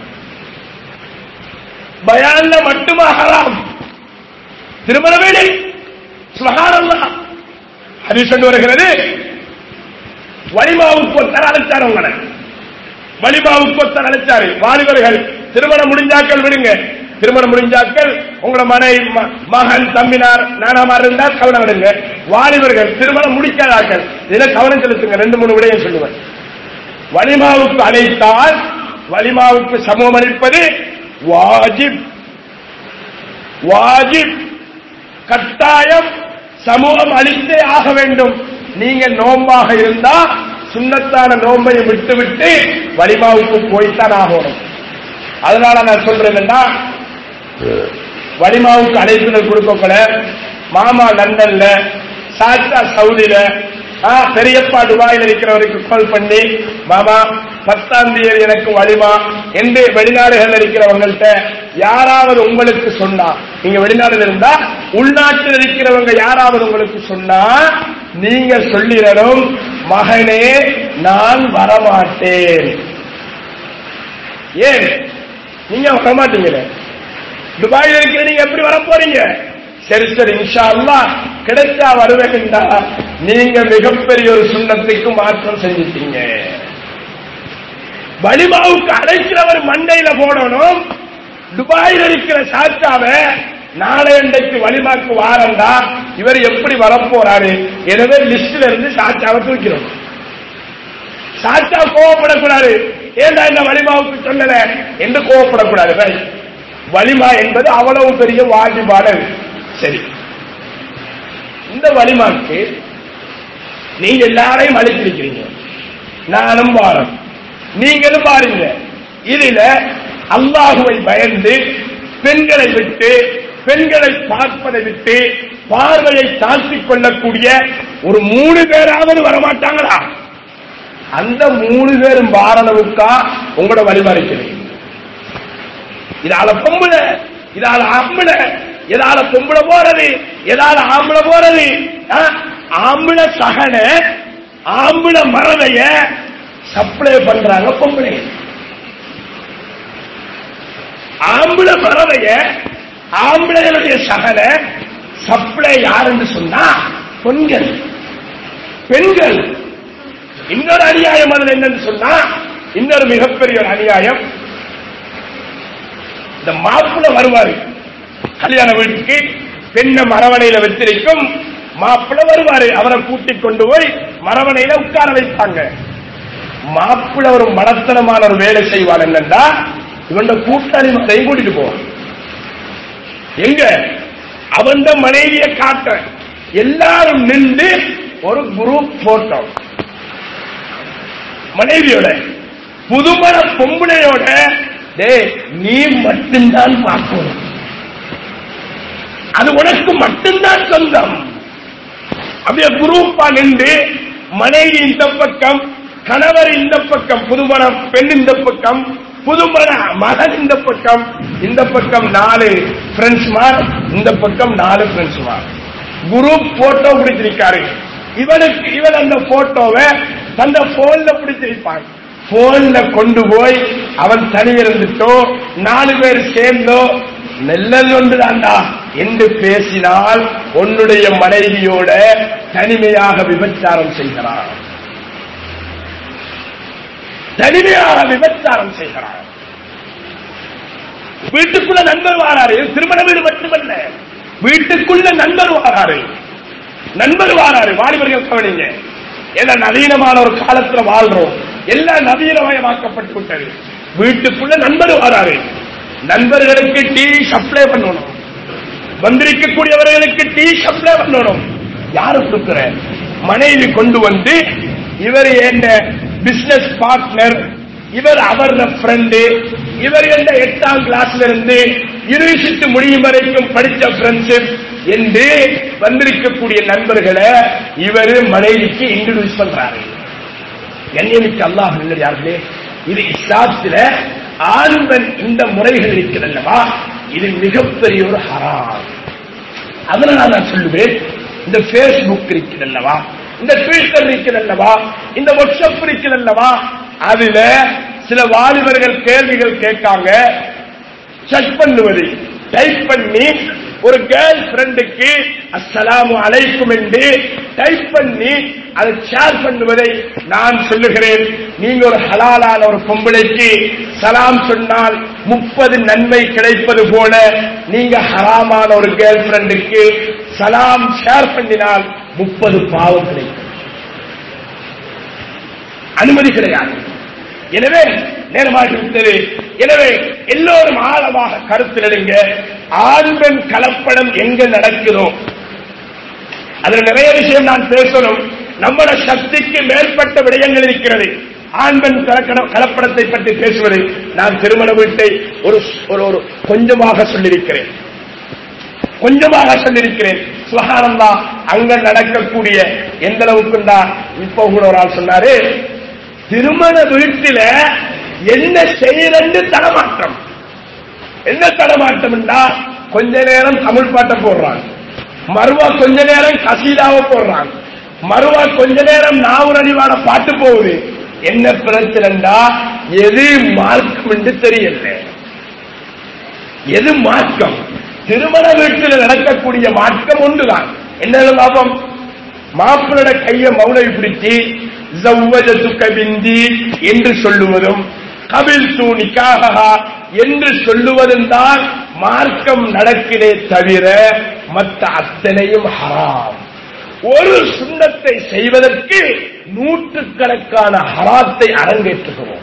பயான்ல மட்டுமா ஹராம்? திருமண வீடு சுப்ஹானல்லாஹ் ஹதீஸ் வருகிறது, வலிமாவுக்கு ஒருத்தர் அழைச்சாரு, உங்களை வலிமாவுக்கு ஒருத்தர் அழைச்சாரு. வாலிபர்கள் திருமணம் முடிஞ்சாக்கள் விடுங்க, திருமணம் முடிஞ்சாக்கள் உங்களோட மனை மகன் தம்பினார் நானாமார் இருந்தால் கவனம் விடுங்க. வாலிபர்கள் திருமணம் முடிக்காதாக்கள் இதுல கவனம் செலுத்துங்க. ரெண்டு மூணு விடயம் சொல்லுவேன். வலிமாவுக்கு அழைத்தால் வலிமாவுக்கு சமூகம் அளிப்பது வாஜிப், வாஜிப் கட்டாயம் சமூகம் அளித்தே ஆக வேண்டும். நீங்க நோம்பாக இருந்தா சுன்னத்தான நோம்பை விட்டு விட்டு வலிமாவுக்கு போய்த்தான் ஆகணும். அதனால நான் சொல்றேன்னா, வலிமாவுக்கு அழைப்புதல் கொடுக்கல, மாமா லண்டன்ல, சாச்சா சவுதியில, பெரியப்பா துபாயில் இருக்கிறவருக்கு கால் பண்ணி, மாமா பத்தாம் தேதி எனக்கு வலிமா என்று வெளிநாடுகள் இருக்கிறவங்கள்ட்ட யாராவது உங்களுக்கு சொன்னா, நீங்க வெளிநாடுல இருந்தா உள்நாட்டில் இருக்கிறவங்க யாராவது உங்களுக்கு சொன்னா நீங்க சொல்லிடணும், மகனே நான் வரமாட்டேன். ஏன் நீங்க வரமாட்டீங்க? துபாயில் இருக்கிற நீங்க எப்படி வர போறீங்க? சரி சரி இன்ஷா அல்லாஹ் கிடைச்சா வருவேன்டா. நீங்க மிகப்பெரிய ஒரு சுண்ணத்துக்கு மாற்றம் செஞ்சிட்டீங்க. வலிமாவுக்கு அழைக்கிறவர் மண்டையில போடணும், துபாயில் இருக்கிற சாச்சாவை நாளை அன்றைக்கு வலிமாக்கு வாரண்டா இவர் எப்படி வரப்போறாரு, எனவே லிஸ்ட்ல இருந்து சாச்சாவை தூக்கிறோம். சாச்சா கோவப்படக்கூடாது, ஏண்டா இந்த வலிமாவுக்கு சொல்லல என்று கோவப்படக்கூடாது. வலிமா என்பது அவ்வளவு பெரிய வாஜிபான. சரி, இந்த வலிமாக்கு நீங்க எல்லாரையும் அழைத்திருக்கிறீங்க, நானும் வாரம், நீங்களும் பாருங்க. இதுல அல்லாஹுவை பயந்து பெண்களை விட்டு, பெண்களை பார்ப்பதை விட்டு பார்வையை தாழ்த்திக் கொள்ளக்கூடிய ஒரு மூணு பேராவது வரமாட்டாங்களா? அந்த மூணு பேரும் வாரணவுக்கா உங்களோட வழிமறிக்கிறீங்க. இதால பொம்பளை, இதால ஆம்பளை, எதால பொம்பளை போறது, எதால ஆம்பளை போறது, ஆம்பளை சகன ஆம்பளை மரதைய சப்ளை பண்றாங்க பொம்பளை. ஆம்பளை மரதைய ஆம்பளைகளுடைய சகல சப்ளை யாருன்னு சொன்னா பெண்கள். பெண்கள் இன்னொரு அநியாயம் அதுல என்னன்னு சொன்னா, இன்னொரு மிகப்பெரிய ஒரு அநியாயம், இந்த மாப்பிள்ளை வருவாரு கல்யாண வீட்டுக்கு, பெண்ணை மரவணையில வச்சிருக்கும் மாப்பிள்ளை வருவாரு, அவரை கூட்டிக் கொண்டு போய் மரவணையில உட்கார வைப்பாங்க. மாப்பிள்ளை ஒரு மடத்தனமான ஒரு வேலை செய்வார். என்னன்னா இவன் கூட்டாளி மகளையும் கூட்டிட்டு போவான். எங்க அவன் மனைவியை காட்ட எல்லாரும் நின்று ஒரு குரூப் போட்டோ, மனைவியோட புதுமண பொம்பளையோட, டே நீ மட்டும்தான் பார்க்கணும், அது உனக்கு மட்டும்தான் சொந்தம். அப்படியே குரூப்பா நின்று மனைவி இந்த பக்கம், கணவர் இந்த பக்கம், புதுமண பெண் இந்த பக்கம், புதுமண மகன் இந்த பக்கம், இந்த பக்கம் நாலு பிரெண்ட்ஸ்மார், இந்த பக்கம் நாலு பிரெண்ட்ஸ்மார். Group photo பிடிச்சிருக்காரு. இவனுக்கு இவன் அந்த போட்டோவை தந்த போன்ல பிடிச்சிருப்பான். போன்ல கொண்டு போய் அவன் தனி இருந்துட்டோ நாலு பேர் சேர்ந்தோ நெல்லல் ஒன்றுதான்டா என்று பேசினால் உன்னுடைய மனைவியோட தனிமையாக விபச்சாரம் செய்கிறான். தனிமையாக விபச்சாரம் செய்கிறார். வீட்டுக்குள்ள நண்பர் வாராரு, திருமண வீடு மட்டுமல்ல, வீட்டுக்குள்ள நண்பர் வாராரு, நண்பர் வாராரு. வாலிபர்கள் கவனிங்க, எல்லாம் நவீனமான ஒரு காலத்துல வாழ்றோம், எல்லாம் நவீனமயமாக்கப்பட்டு விட்டது. வீட்டுக்குள்ள நண்பர் வாராரு, நண்பர்களுக்கு டீ சப்ளை பண்ணணும், வந்திருக்கக்கூடியவர்களுக்கு டீ சப்ளை பண்ணணும். யாரு கொடுக்கிற? மனைவி கொண்டு வந்து, இவர் என்ன பிசினஸ் பார்ட்னர், இவர் அவர் ஃப்ரெண்டு, இவர் எந்த எட்டாம் கிளாஸ்ல இருந்து யூனிவர்சிட்டி முடியும் வரைக்கும் படித்த ஃப்ரெண்ட்ஷிப் என்று வந்திருக்கக்கூடிய நண்பர்களை இவர் மனைவிக்கு இன்ட்ரோடியூஸ் பண்றாரு. கண்ணியமிக்க அல்லாஹ் நல்லடியார்களே, இது இஸ்லாத்தில ஆண் பெண் இந்த முறைகள் இருக்கிறதல்லவா, இது மிகப்பெரிய ஒரு ஹராம். அதனால நான் சொல்லுவேன், இந்த பேஸ்புக் இருக்கிறதல்லவா, இந்த ட்விட்டர் இருக்கிறதல்லவா, இந்த வாட்ஸ்அப் இருக்கிறதல்லவா, அதுல சில வாலிபர்கள் கேள்விகள் கேட்காங்க. செக் பண்ணுவது, டைப் பண்ணி ஒரு கேர்ள் ஃபிரெண்டுக்கு அஸ்ஸலாமு அலைக்கும் என்று டைப் பண்ணி அதை ஷேர் பண்ணுவதை நான் சொல்லுகிறேன். நீங்க ஒரு ஹலாலான ஒரு பொம்பளைக்கு சலாம் சொன்னால் முப்பது நன்மை கிடைப்பது போல, நீங்க ஹராமான ஒரு கேர்ள் ஃபிரெண்டுக்கு சலாம் ஷேர் பண்ணினால் முப்பது பாவம் கிடைக்கும். அனுமதி கிடையாது. எனவே நேரமாகிவிட்டது. எனவே எல்லோரும் ஆழமாக கருத்தில் எடுங்க. ஆண் பெண் கலப்படம் எங்க நடக்குதோ அதுல நிறைய விஷயம் நான் பேசணும். நம்மட சக்திக்கு மேற்பட்ட விடயங்கள் இருக்கிறது. ஆண் பெண் கலப்படத்தை பற்றி பேசுவதை நான் திருமண வீட்டை ஒரு ஒரு கொஞ்சமாக சொல்லியிருக்கிறேன் கொஞ்சமாக சொல்லியிருக்கிறேன். சுபஹானல்லாஹ், அங்க நடக்கக்கூடிய எந்த அளவுக்கு தான் இப்போ கூட ஒரு ஆள் சொன்னாரு, திருமண வீட்டில என்ன செய்யறது தடமாற்றம். என்ன தடமாற்றம் என்றா, கொஞ்ச நேரம் தமிழ் பாட்டை போடுறாங்க, மறுவா கொஞ்ச நேரம் கசீதாவை போடுறாங்க, மறுவா கொஞ்ச நேரம் நாவூரடிவான பாட்டு போகுது. என்ன பிரச்சனைண்டா, எது மார்க்கம் என்று தெரியல. எது மார்க்கம்? திருமண வீட்டில் நடக்கக்கூடிய மார்க்கம் ஒன்றுதான். என்ன லாபம்? மாப்பிளோட கையை மௌனவி பிடிச்சி ஜவ்வஜதுக பிந்தி என்று சொல்லுவதும், கபில் தூ நிகாஹா என்று சொல்லுவதும் தான் மார்க்கம் நடக்கிறே தவிர மற்ற அத்தனையும் ஹராம். ஒரு சுன்னத்தை செய்வதற்கு நூற்றுக்கணக்கான ஹராத்தை அரங்கேற்றுகிறோம்.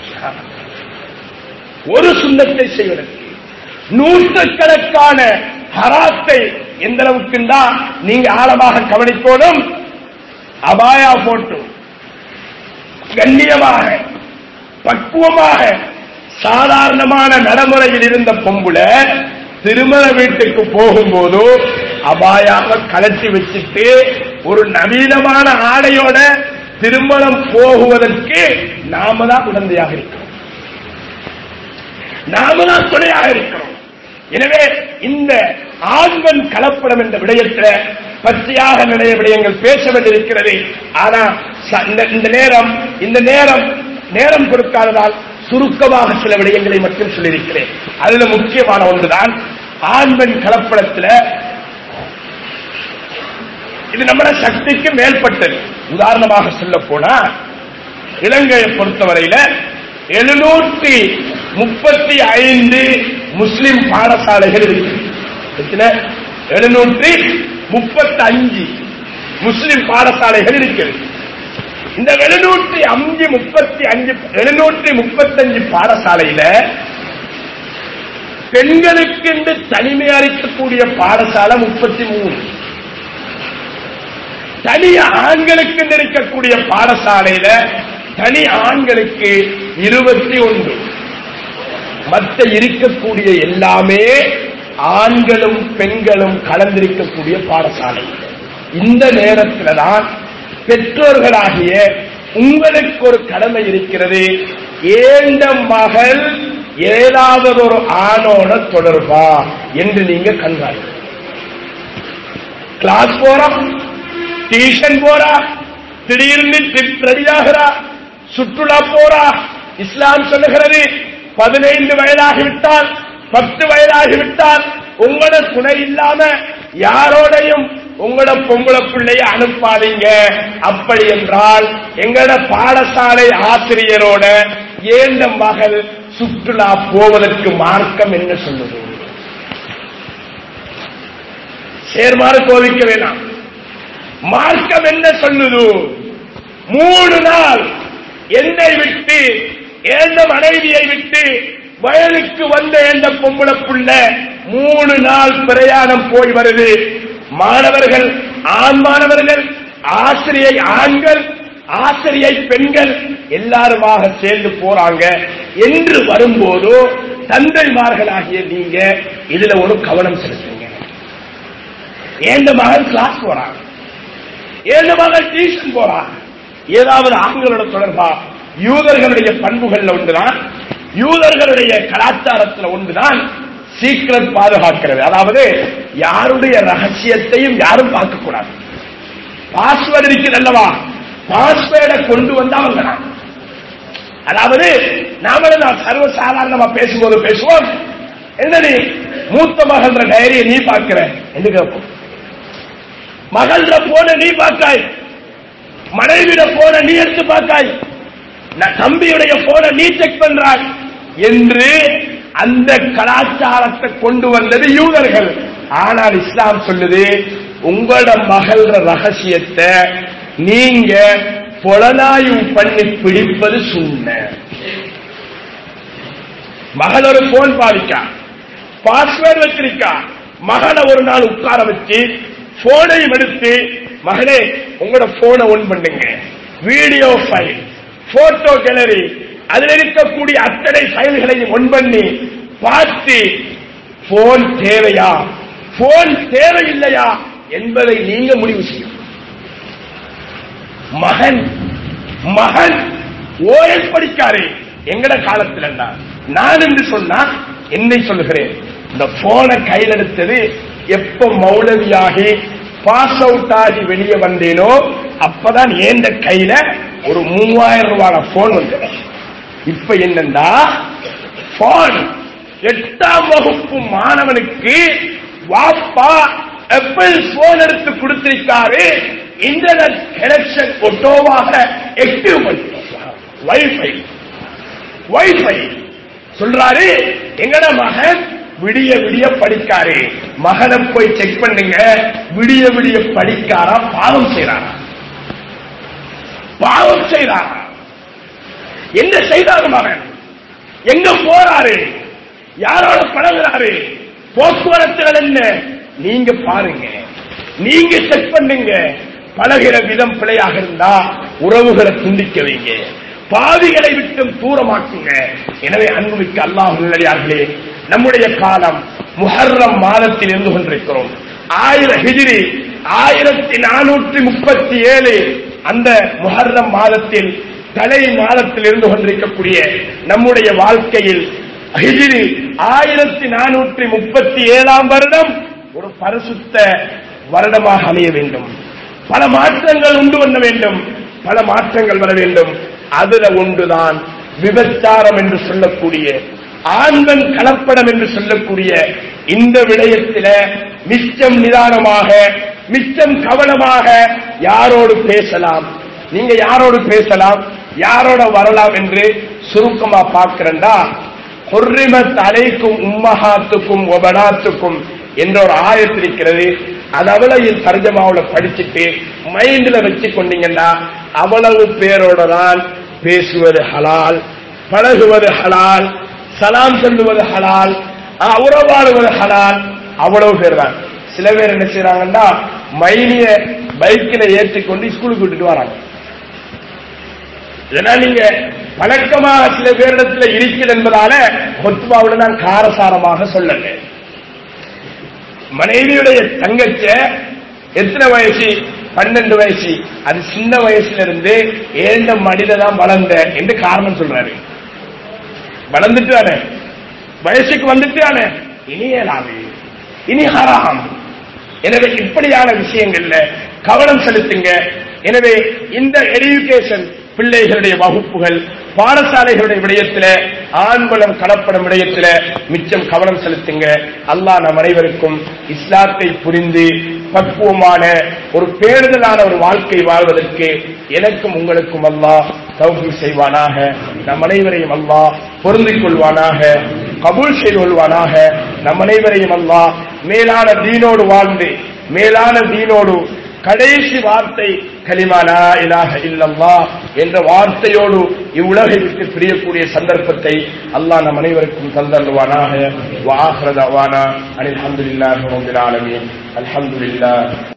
ஒரு சுன்னத்தை செய்வதற்கு நூற்றுக்கணக்கான ஹராத்தை எந்த அளவுக்கு தான் நீங்க ஆழமாக கவனிக்கணும். அபாயா போட்டு கண்ணியமாக பக்குவமாக சாதாரணமான நடைமுறையில் இருந்த பொம்புல திருமண வீட்டுக்கு போகும்போது அபாயாக கலட்டி வச்சுட்டு ஒரு நவீனமான ஆடையோட திருமணம் போகுவதற்கு நாம தான் உடந்தையாக இருக்கிறோம், நாம தான் துணையாக இருக்கிறோம். எனவே இந்த ஆண்கள் கலப்படம் என்ற விடயத்தில் பச்சையாக நிறைய விடயங்கள் பேச வேண்டியிருக்கிறது. ஆனா இந்த நேரம் இந்த நேரம் நேரம் கொடுக்காததால் சுருக்கமாக சில விடயங்களை மட்டும் சொல்லியிருக்கிறேன். அதுல முக்கியமான ஒன்றுதான் ஆண்கள் கலப்படத்தில் இது நம்ம சக்திக்கு மேற்பட்டது. உதாரணமாக சொல்ல போனா, இலங்கையை பொறுத்தவரையில எழுநூற்றி முப்பத்தி ஐந்து முஸ்லிம் பாடசாலைகள் இருக்கு. எழுநூற்றி முப்பத்தி அஞ்சு முஸ்லிம் பாடசாலைகள் இருக்கிறது. இந்த எழுநூற்றி அஞ்சு முப்பத்தி அஞ்சு எழுநூற்றி முப்பத்தி அஞ்சு பாடசாலையில பெண்களுக்கு என்று தனிமை அளிக்கக்கூடிய பாடசாலை முப்பத்தி மூணு, தனி ஆண்களுக்கு இருக்கக்கூடிய பாடசாலையில தனி ஆண்களுக்கு இருபத்தி ஒன்று. மற்ற இருக்கக்கூடிய எல்லாமே ஆண்களும் பெண்களும் கலந்திருக்கக்கூடிய பாடசாலை. இந்த நேரத்தில் தான் பெற்றோர்களாகிய உங்களுக்கு ஒரு கடமை இருக்கிறது. ஏண்ட மகள் ஏதாவது ஒரு ஆணோட தொடர்பா என்று நீங்க கண்டாய். கிளாஸ் போறா, டியூஷன் போறா, திடீர்னு ட்ரிப் ரெடியாகிறா, சுற்றுலா போறா. இஸ்லாம் சொல்லுகிறது, பதினைந்து வயதாகிவிட்டால் பத்து வயதாகிவிட்டால் உங்களோட துணை இல்லாம யாரோடையும் உங்களோட பொம்பளை பிள்ளைய அனுப்பாதீங்க. அப்படி என்றால் எங்களோட பாடசாலை ஆசிரியரோட ஏந்த மகள் சுற்றுலா போவதற்கு மார்க்கம் என்ன சொல்லுது? சேர்மாறு கோவிக்க வேணாம். மார்க்கம் என்ன சொல்லுது? மூணு நாள் என்னை விட்டு ஏந்த மனைவியை விட்டு வயலுக்கு வந்த எந்த பொம்பளை புள்ள மூணு நாள் பிரயாணம் போய் வருது. மாணவர்கள், ஆண் மாணவர்கள், ஆசிரியை ஆண்கள், ஆசிரியை பெண்கள் எல்லாருமாக சேர்ந்து போறாங்க என்று வரும்போது தந்தைமார்களாகிய நீங்க இதுல ஒரு கவனம் செலுத்துங்க. ஏந்த மகள் கிளாஸ் போறாங்க, ஏந்த மகள் டியூஷன் போறாங்க, ஏதாவது ஆண்களோட தொடர்பா? யூதர்களுடைய பண்புகள்ல ஒன்றுதான், யூதர்களுடைய கலாச்சாரத்தில் ஒன்றுதான் சீக்கிரம் பாதுகாக்கிறது. அதாவது யாருடைய ரகசியத்தையும் யாரும் பார்க்கக்கூடாது. பாஸ்வேர்டு இருக்கிறது அல்லவா, பாஸ்வேர்டை கொண்டு வந்தவங்க. அதாவது நாமளும் நான் சர்வசாதாரணமா பேசும்போது பேசுவோம், என்னடி மூத்த மகள்ற டைரியை நீ பார்க்கிற என்று கேட்போம். மகள்ற போன நீ பார்க்காய், மனைவிட போன நீ எடுத்து பார்க்காய், தம்பியுடைய போன நீ செக் பண்றாய் என்று அந்த கலாச்சாரத்தை கொண்டு வந்தது யூதர்கள். ஆனால் இஸ்லாம் சொல்லுது, உங்களோட மகள ரகசியத்தை நீங்க புலனாய்வு பண்ணி பிடிப்பது சுன்ன. மகள் ஒரு போன் பாதிக்கா, பாஸ்வேர்டு வச்சிருக்கா, மகளை ஒரு நாள் உட்கார வச்சு போனையும் எடுத்து, மகளே உங்களோட போனை ஒன் பண்ணுங்க, வீடியோ ஃபைல் போட்டோ கேலரி, அதில் இருக்கக்கூடிய அத்தனை ஃபைல்களையும் ஒன் பண்ணி பார்த்து போன் தேவையா போன் தேவையில்லையா என்பதை நீங்க முடிவு செய்யும். மகன் மகன் ஓஎல் படிக்காரு எங்கட காலத்தில் நான் என்று சொன்னா என்னை சொல்லுகிறேன். இந்த போனை கையில் எடுத்தது எப்ப மௌலவியாகி பாஸ் அவுட் ஆகி வெளியே வந்தேனோ அப்பதான் ஏந்த கையில ஒரு மூவாயிரம் ரூபாய் போன் வந்து. இப்ப என்னண்டா போன் எட்டாம் வகுப்பு மாணவனுக்கு வாப்பா ஆப்பிள் போன் எடுத்து கொடுத்திருக்காரு. இன்டர்நெட் கனெக்ஷன் ஒட்டோவாக ஆக்டிவ் பண்ணி வைஃபை வைஃபை சொல்றாரு. எங்கட மகன் விடிய விடிய படிக்காரு. மகனை போய் செக் பண்ணுங்க, விடிய விடிய படிக்காரா பாவம் செய்யறாரா? பாவம் செய்யறாரா? என்ன செய்தாரு மகன்? எங்க போறாரு? யாரோட பழகுறாரு? போக்குவரத்துகள் என்ன? நீங்க பாருங்க, நீங்க செக் பண்ணுங்க. பழகிற விதம் பிழையாக இருந்தா உறவுகளை துண்டிக்க வைங்க, பாவிகளை விட்டும் தூரமாக்குங்க. எனவே அன்புமிக்க அல்லாஹ் நல்லடியார்களே, நம்முடைய காலம் முஹர்ரம் மாதத்தில் இருந்து கொண்டிருக்கிறோம். ஆயிரம் ஹிஜ்ரி ஆயிரத்தி நானூற்றி முப்பத்தி ஏழு அந்த முஹர்ரம் மாதத்தில் தலை மாதத்தில் இருந்து கொண்டிருக்கக்கூடிய நம்முடைய வாழ்க்கையில் ஹிஜ்ரி ஆயிரத்தி நானூற்றி முப்பத்தி ஏழாம் வருடம் ஒரு பரிசுத்த வருடமாக அமைய வேண்டும். பல மாற்றங்கள் உண்டு பண்ண வேண்டும், பல மாற்றங்கள் வர வேண்டும். அதுல ஒன்றுதான் விபச்சாரம் என்று சொல்லக்கூடிய, ஆண்கள் கலப்படம் என்று சொல்லக்கூடிய இந்த விடயத்தில மிச்சம் நிதானமாக, மிச்சம் கவனமாக யாரோடு பேசலாம், நீங்க யாரோடு பேசலாம், யாரோட வரலாம் என்று சுருக்கமா பார்க்கிறேன்டா, ஹுர்ரிமத் அலைக்கும் உம்மஹாத்துக்கும் வபனாத்துக்கும் என்ற ஒரு ஆயத்து இருக்கிறது. அது அவ்வளவு தர்ஜமாவுல படிச்சுட்டு மைண்ட்ல வச்சு கொண்டீங்கன்னா அவ்வளவு பேரோட தான் பேசுவது ஹலால், பழகுவது ஹலால், சலாம் சொல்லுவது ஹலால், உறவாடுவது ஹலால். அவ்வளவு பேர் தான். சில பேர் என்ன செய்யறாங்கன்னா மைலிய பைக்கில ஏற்றிக்கொண்டு ஸ்கூலுக்கு விட்டுட்டு வராங்க. இதனால் நீங்க பழக்கமாக சில பேரிடத்தில் இருக்கிறது என்பதால ஹுத்பாவுல நான் காரசாரமாக சொல்லல. மனைவியுடைய தங்கச்ச எத்தனை வயசு? பன்னெண்டு வயசு. அது சின்ன வயசுல இருந்து ஏண்ட மடியில தான் வளர்ந்த என்று காரணம் சொல்றாரு. வளர்ந்துட்டானே, வயசுக்கு வந்துட்டானே, இனி ஏலாது, இனி ஹராம். எனவே இப்படியான விஷயங்கள்ல கவனம் செலுத்துங்க. எனவே இந்த எஜுகேஷன் பிள்ளைகளுடைய வகுப்புகள், பாடசாலைகளுடைய விடயத்தில், ஆண்பலம் கலப்படும் விடயத்தில் மிச்சம் கவனம் செலுத்துங்க. அல்லாஹ் நம் அனைவருக்கும் இஸ்லாத்தை புரிந்து பக்குவமான ஒரு பேணுதலான ஒரு வாழ்க்கை வாழ்வதற்கு எனக்கும் உங்களுக்கும் அல்லாஹ் தௌஃபீக் செய்வானாக. நம் அனைவரையும் அல்லாஹ் பொருந்திக் கொள்வானாக, கபூல் செய்து கொள்வானாக. நம் அனைவரையும் அல்லாஹ் மேலான தீனோடு வாழ்ந்து, மேலான தீனோடு கடைசி வார்த்தை கலிமா லா இலாஹ இல்லல்லாஹ் என்ற வார்த்தையோடு இவ்வுலகை விட்டு பிரியக்கூடிய சந்தர்ப்பத்தை அல்லாஹ் நம் அனைவருக்கும் தந்தருவானாக. வ ஆகிரு தஅவானா அனில் ஹம்துலில்லாஹி ரப்பில் ஆலமீன். அல்ஹம்துலில்லாஹ்.